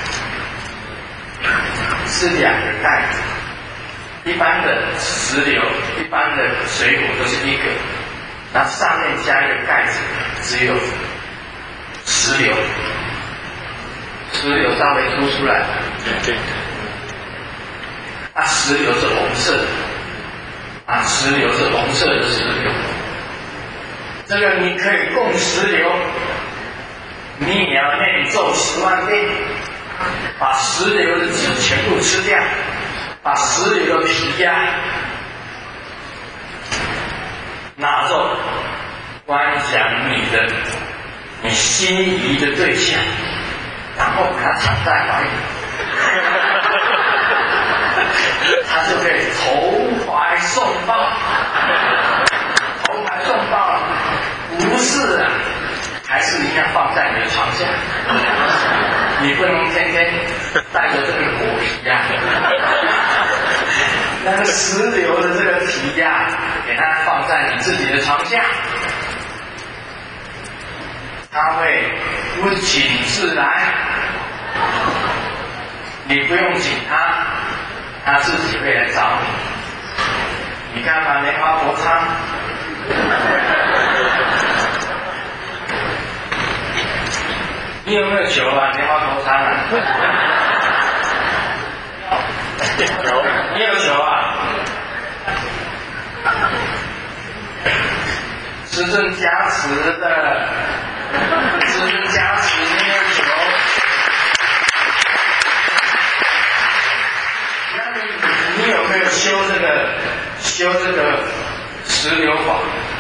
是2个盖子。一般的石榴，一般的水果都是1个，那上面加一个盖子，只有石榴。石榴稍微凸出来，对。石榴是红色的，石榴是红色的石榴。这个你可以供石榴，你也要念咒10万遍，把石榴的籽全部吃掉，把石榴的皮拿走，观想你心仪的对象，然后把它藏在怀里，他就可以投怀送抱。投怀送抱不是啊，还是一样放在你的床下，你不能天天带着这个果皮那个石榴的这个皮给它放在你自己的床下，它会不请自来，你不用请它，它自己会来找你。你看吧，莲花国昌，你有没有求啊？莲花国昌啊？有，你有求啊？师尊加持的，师尊加持你有求。那你有没有修这个石榴法？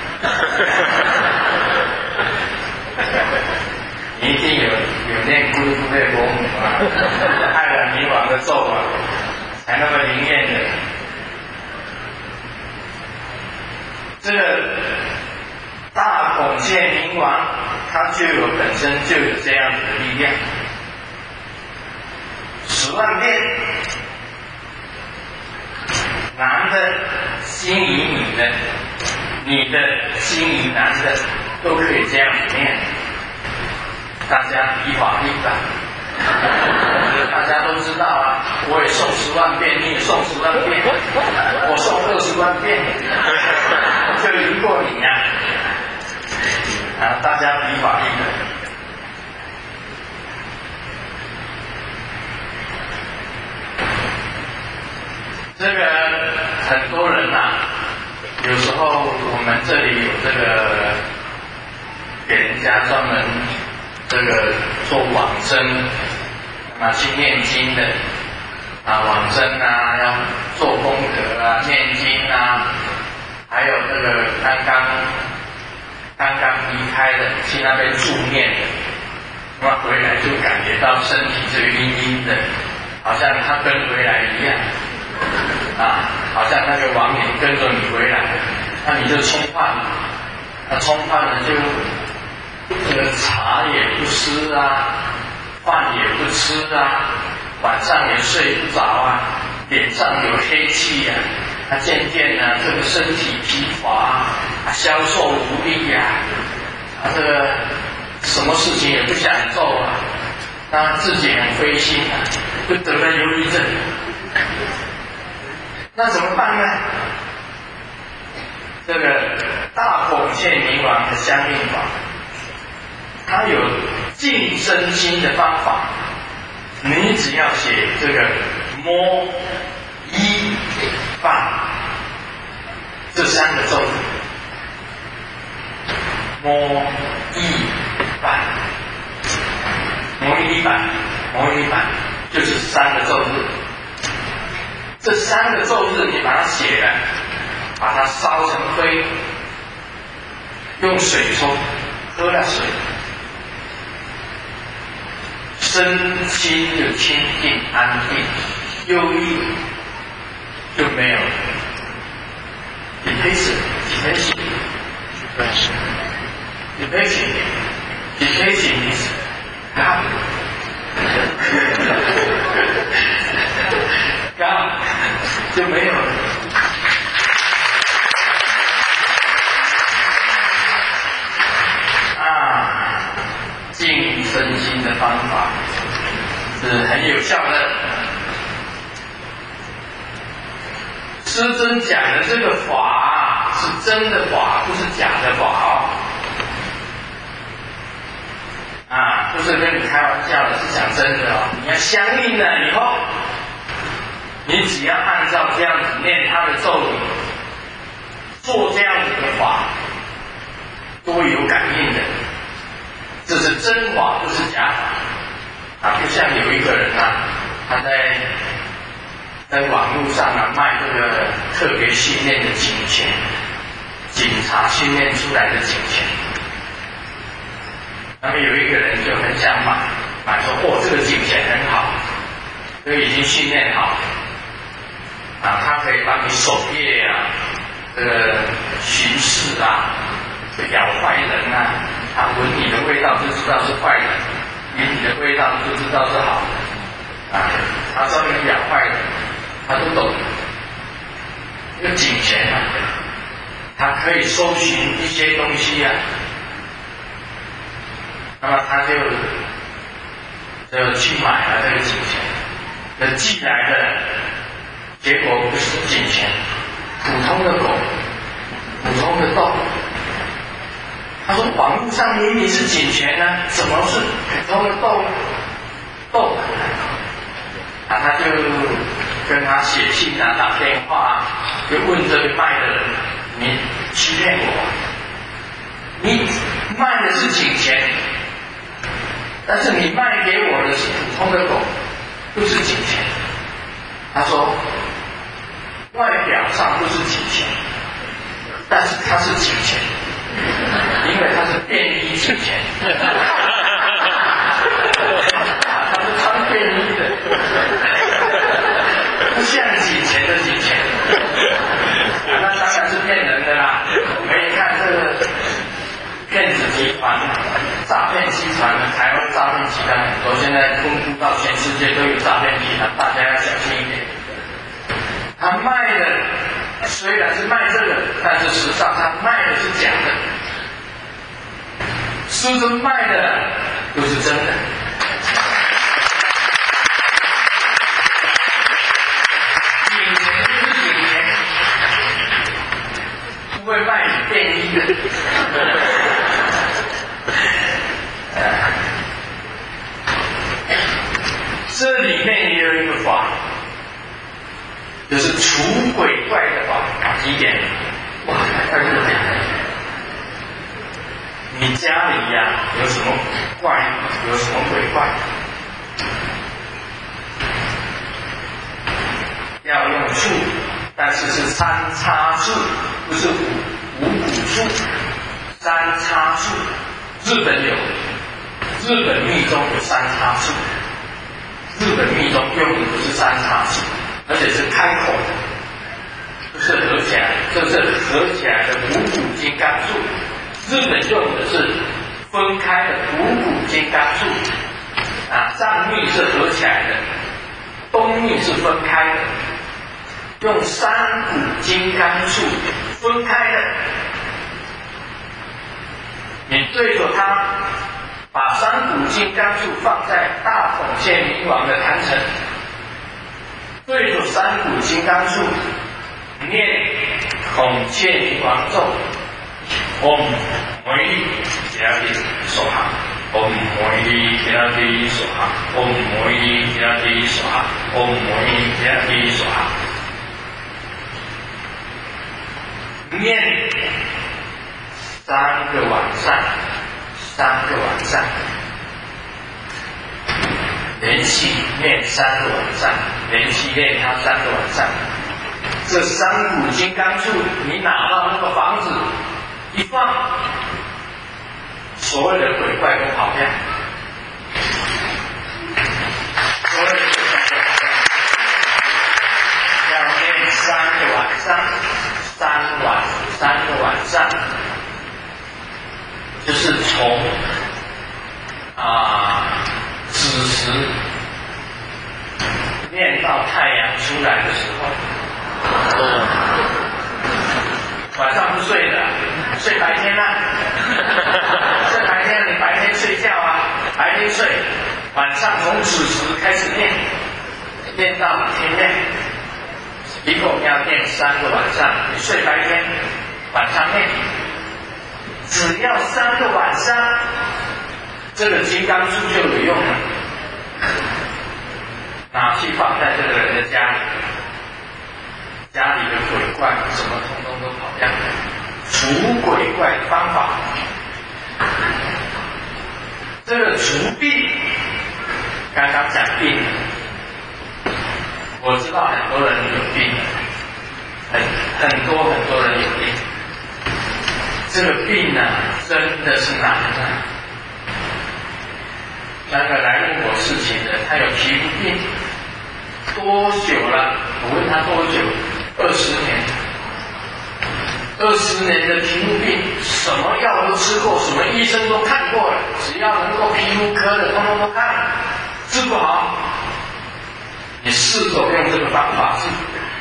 你一定有念咕噜咕噜波母爱染迷惘的咒才那么灵验的。这个大孔雀明王，它本身就有这样子的力量，10万遍。男的心仪女的，女的心仪男的，都可以这样子念。大家依法依法，大家都知道啊，我也送10万遍，你也送10万遍，我送20万遍，就赢过你呀！大家依法依法。 这个很多人有时候我们这里有这个给人家专门这个做往生去念经的往生要做功德念经还有这个刚刚离开的去那边助念的，那么回来就感觉到身体这个阴阴的，好像他跟回来一样好像那个亡灵跟着你回来，那你就冲饭，冲饭了就这个茶也不吃饭也不吃晚上也睡不着脸上有黑气渐渐这个身体疲乏消瘦无力这个什么事情也不想做那自己很灰心就得了忧郁症。那怎么办呢？这个大孔雀明王的相应法，它有静身心的方法。你只要写这个摸一半这3个咒语，摸一半，摸一半就是3个咒字。这3个咒字你把它写了，把它烧成灰，用水冲，喝了水，身心就清净安定，忧郁就没有了。depression is God 就没有了。静身心的方法是很有效的。师尊讲的这个法是真的法，不是假的法不是跟你开玩笑的，是讲真的你要相应了以后，你只要按照这样子念他的咒语，做这样子的法，都会有感应的。这是真法，不是假法就像有一个人他在网络上卖这个特别训练的金钱，警察训练出来的金钱。那么有一个人就很想买说这个金钱很好，这个已经训练好它可以帮你守夜这个巡视咬坏人他闻你的味道就知道是坏人，闻你的味道就知道是好他专门咬坏人，他都懂。这个金钱他可以搜寻一些东西那么他就去买了这个金钱，寄来的结果不是金钱，普通的狗，普通的豆。他说网络上明明是金钱怎么是普通的豆他就跟他写信打电话就问这个卖的人，你欺骗我，你卖的是金钱，但是你卖给我的是普通的狗，不是金钱。他说外表上不是金钱，但是它是金钱，因为它是便衣金钱它是穿便衣的，不像金钱的金钱那当然是骗人的啦。我们一看这个骗子集团诈骗集团台湾诈骗集团很多，现在分布到全世界都有诈骗集团，大家要小心一点。他卖的虽然是卖这个，但是实际上他卖的是假的，师尊卖的都是真的。金钱就是金钱，不会卖你便衣的这里面也有一个法， 就是除鬼怪的法基点。哇，太热点了！你家里呀、有什么怪，有什么鬼怪，要用树，但是是三叉树，不是五谷树。三叉树，日本有，日本密宗有三叉树。日本密宗用的不是三叉树，而且是开口的，不是合起来，这是合起来的五谷金刚树。日本用的是分开的五谷金刚树，藏密是合起来的，东密是分开的，用三股金刚树分开的。你对着它，把三股金刚树放在大孔雀明王的坛城，对着三股金刚树念孔雀明王咒。Om Moi Kirati Soha Om Moi Kirati Soha Om Moi Kirati Soha Om Moi Kirati Soha 念3个晚上，3个晚上，连续念3个晚上，连续念它3个晚上。这三股金刚树，你拿到那个房子一放，所有的鬼怪都跑掉，所有的鬼怪都跑掉。要念3个晚上，3个晚上，就是从子时念到太阳出来的时候。晚上不睡的，睡白天啊，睡白天你白天睡觉啊，白天睡，晚上从子时开始念，念到天亮，一共要念3个晚上。你睡白天，晚上念，只要3个晚上，这个金刚树就有用了，拿去放在这个人的家里。家里的鬼怪什么统统都跑掉，除鬼怪的方法，这个除病，刚刚讲病，我知道很多人有病，很多人有病，这个病呢真的是难啊。那个来问我事情的，他有皮肤病，多久了？我问他多久？20年，20年的皮肤病，什么药都吃过，什么医生都看过了，只要能够皮肤科的，通通都看，治不好。你试着用这个方法治，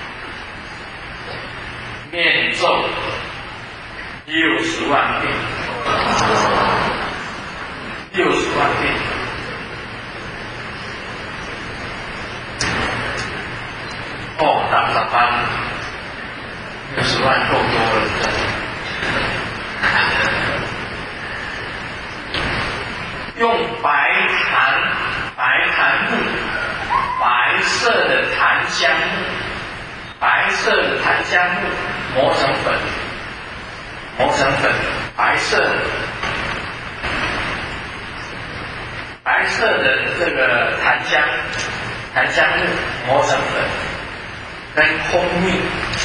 念咒60万遍，60万遍。打班60万够多了。用白檀木，白色的檀香木，白色的檀香木磨成粉，白色的这个檀香木磨成粉。跟蜂蜜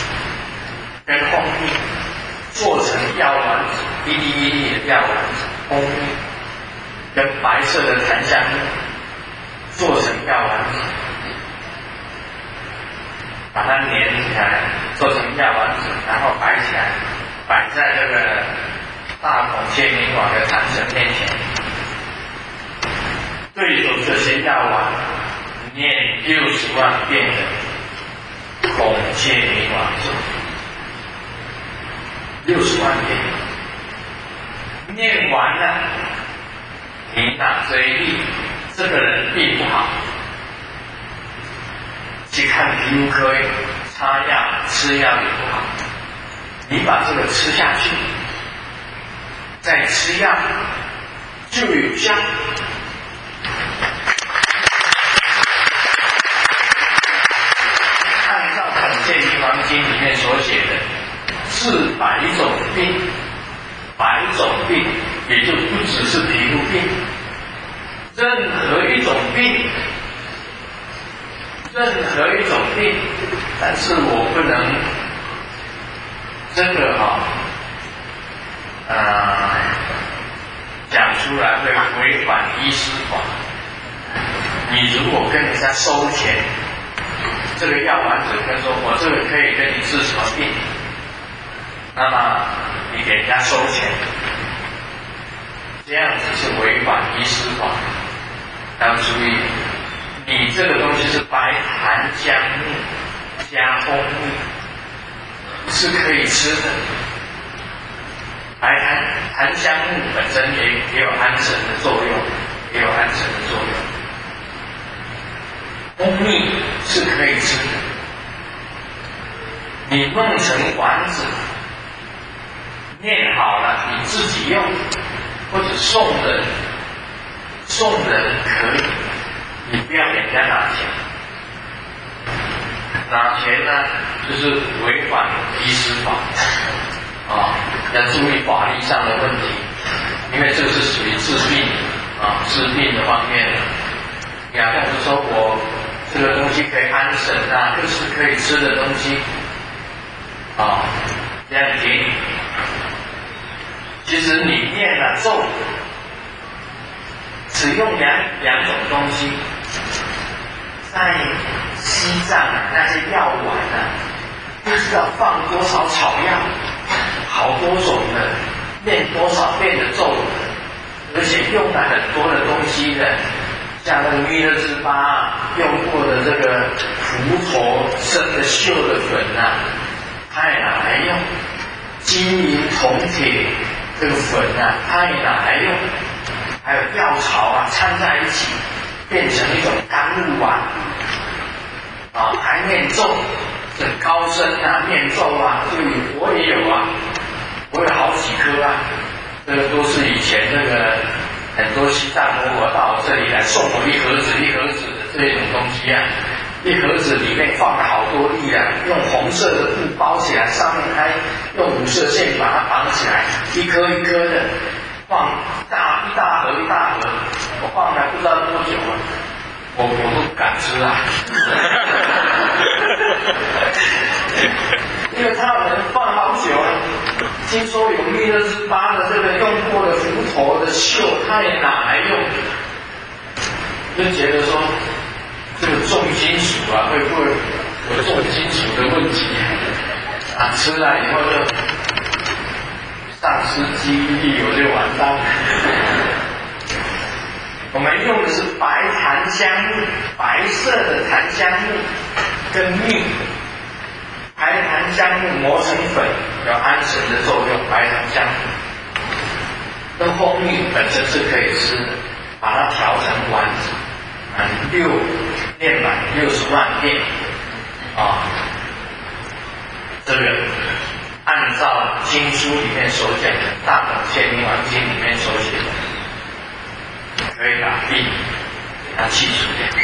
做成药丸子，一粒一粒的药丸子，蜂蜜跟白色的檀香木做成药丸子，把它粘起来，做成药丸子，然后摆起来，摆在这个大孔雀明王的坛城面前，对着这些药丸念60万遍的孔雀明王咒，60万遍，念完了，你打这一粒，这个人病不好，去看皮肤科，擦药吃药也不好，你把这个吃下去，再吃药就有效。按照很面所写的治百种病，百种病也就不只是皮肤病，任何一种病，但是我不能这个讲出来会违反医师法。你如果跟人家收钱，这个药丸子跟说我这个可以跟你治什么病，那么你给人家收钱，这样子是违反医师法。要注意，你这个东西是白檀姜木加蜂蜜，是可以吃的。白檀姜木本身也有安神的作用，蜂蜜是可以吃的。你弄成丸子，念好了你自己用，或者送人可以，你不要给人家拿钱。拿钱呢，就是违反医师法要注意法律上的问题，因为这是属于治病治病的方面的。你要跟我说我这个东西可以安神这是可以吃的东西这样给你。其实你念了咒，只用两种东西，在西藏那些药丸不知道放多少草药，好多种的，念多少遍的咒，而且用了很多的东西的，像那个弥勒之巴用过的这个伏陀生的锈的粉它也拿来用，金银铜铁这个粉它也拿来用，还有药草掺在一起，变成一种甘露丸还念咒，这高僧念咒这个我也有我有好几颗这个都是以前这个很多西藏摩佛到我这里来送我一盒子的这种东西一盒子里面放了好多粒用红色的布包起来，上面还用五色线把它绑起来，一颗一颗的放一大盒，我放了不知道多久了，我都不敢吃因为他们放好久听说有弥勒之巴的这个用过的伏陀的锈，他也拿来用，就觉得说这个重金属会不会有重金属的问题吃了以后就丧失记忆力，我就完蛋。我们用的是白檀姜木，白色的檀姜木跟蜜，白檀姜木磨成粉，有安神的作用。白檀姜木跟蜂蜜本身是可以吃的，把它调成丸子，念满60万遍这个按照经书里面所讲的《大本戒明王经》里面所写的，可以把病给它去除掉。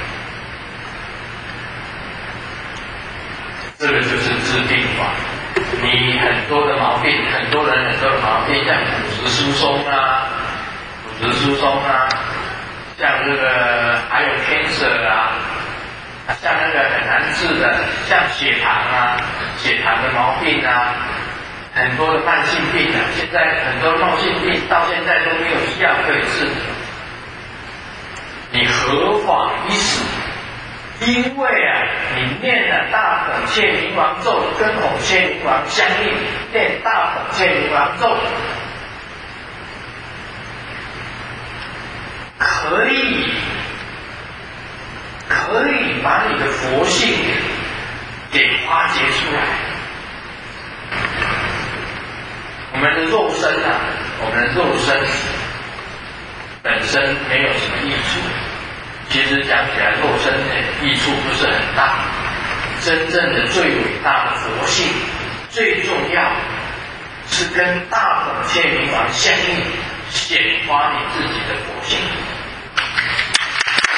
这个就是治病法。你很多的毛病，很多人很多的毛病，像骨质疏松像这个还有 cancer 像那个很难治的，像血糖的毛病很多的慢性病现在很多慢性病到现在都没有药可以治。你何妨一死？因为你念了大捧切明王咒，跟捧切明王相应，念大捧切明王咒可以把你的佛性给化解出来。我们的肉身本身没有什么益处，其实讲起来肉身的益处不是很大，真正的最伟大的佛性最重要是跟大捧切明王相应，显发你自己的佛性。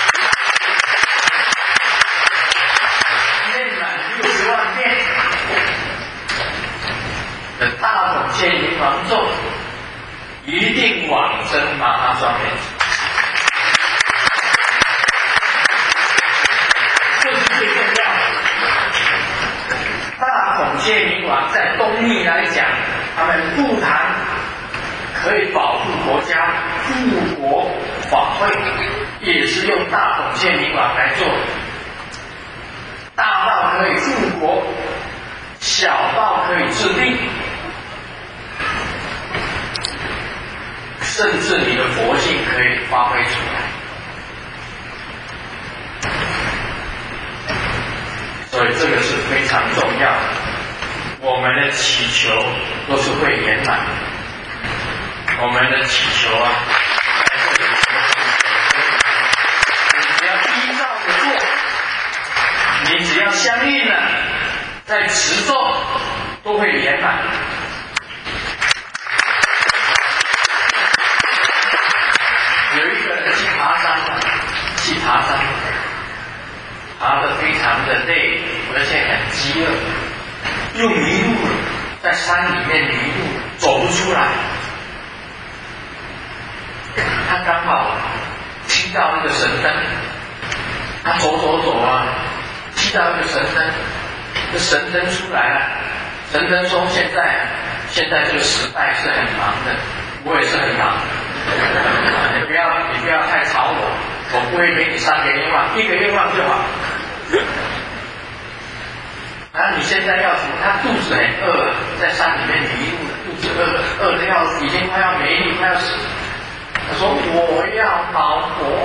念满60万遍， 孔雀明王咒，一定往生麻哈庄严。这是最重要的。大孔雀明王在东密来讲，他们护堂可以保护国家、护国法会，也是用大孔雀明王来做。大道可以护国，小道可以治病，甚至你的佛性可以发挥出来。所以这个是非常重要的，我们的祈求都是会圆满的。我们的祈求啊，你只要依照着做，你只要相应了，在持咒都会圆满。有一个人去爬山，爬得非常的累，而且很饥饿，又迷路了，在山里面迷路，走不出来。他刚好踢到那个神灯，他走啊，踢到一个神灯，这神灯出来了。神灯说现在这个时代是很忙的，我也是很忙的，你不要太吵我不会给你3个愿望，1个愿望就好。然后你现在要什么？他肚子很饿，在山里面迷路了，肚子饿的要已经快要没力，快要死。他说我要老婆。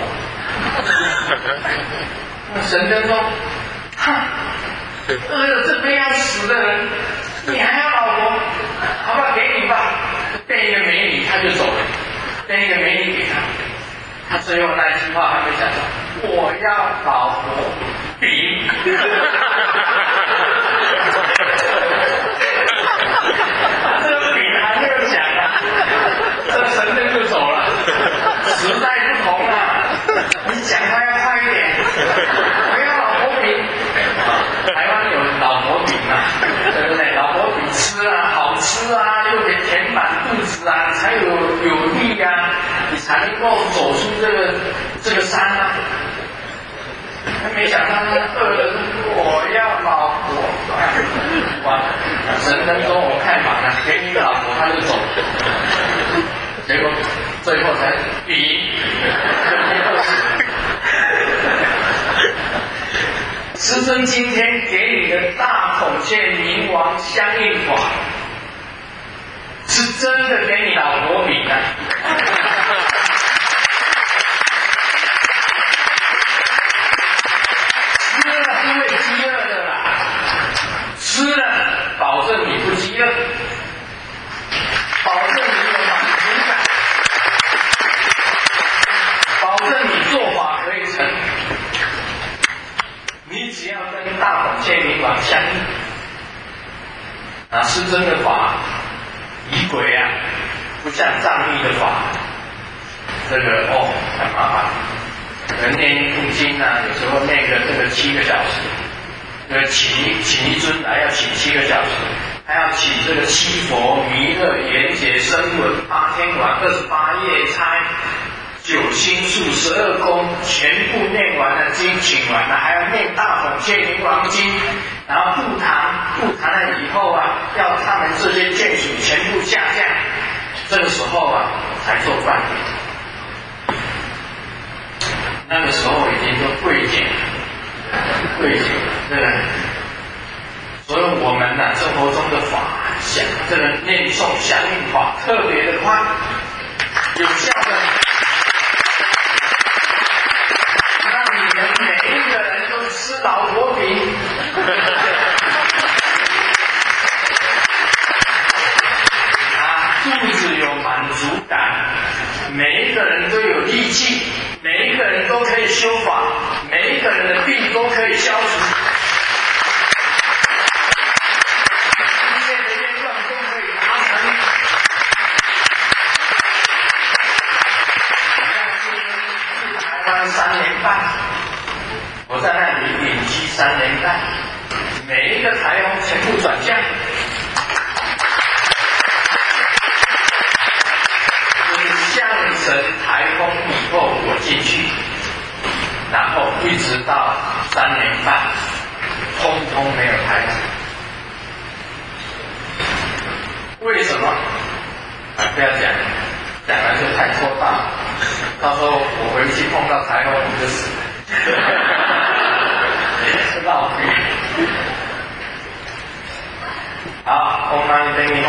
那神灯说，哈，饿得这么要死的人，你还要老婆？好吧，给你吧。变一个美女他就走了，变一个美女给他。他最后那句话还没讲说，我要老婆饼。这个饼还没有讲啊，这神灯就走了。时代不同了，你讲话要快一点。我要老婆饼，台湾有老婆饼啊，对不对？老婆饼吃啊，好吃啊，又给填满肚子啊，才有力啊，你才能够走出这个山啊。没想到他饿了，我要老婆。哇！神灯说我看满了，给你老婆他就走。结果最后才比。师尊今天给你的大孔雀明王相应法，是真的给你老婆饼啊！吃了，保证你不饥饿，保证你有满足感，保证你做法可以成。你只要跟大孔雀明王相应，师尊的法仪轨啊，不像藏密的法，这个很麻烦。念一部经啊，有时候念这个7个小时。请一尊来要请7个小时，还要请这个七佛、弥勒、缘觉、声闻、8天王、28夜叉、9星宿、12宫，全部念完了经，请完了，还要念大孔雀明王经，然后布坛了以后啊，要他们这些眷属全部下降，这个时候啊才做灌顶。那个时候已经都贵贱。对不对？所以我们呢，生活中的法想这个念诵相应法特别的快，有效的让你们每一个人都吃老婆饼。肚子有满足感，每一个人都有力气，每一个人都可以修法，每一个人的病都可以消除，一切的愿望都可以达成。台湾3年半，我在那里隐居3年半，每一个台风全部转向。 进去，然后一直到3年半，通通没有开始。为什么？不要讲，讲了就太拖大，到时候我回去碰到台风我就死了，是浪费。好，Om Mani Padme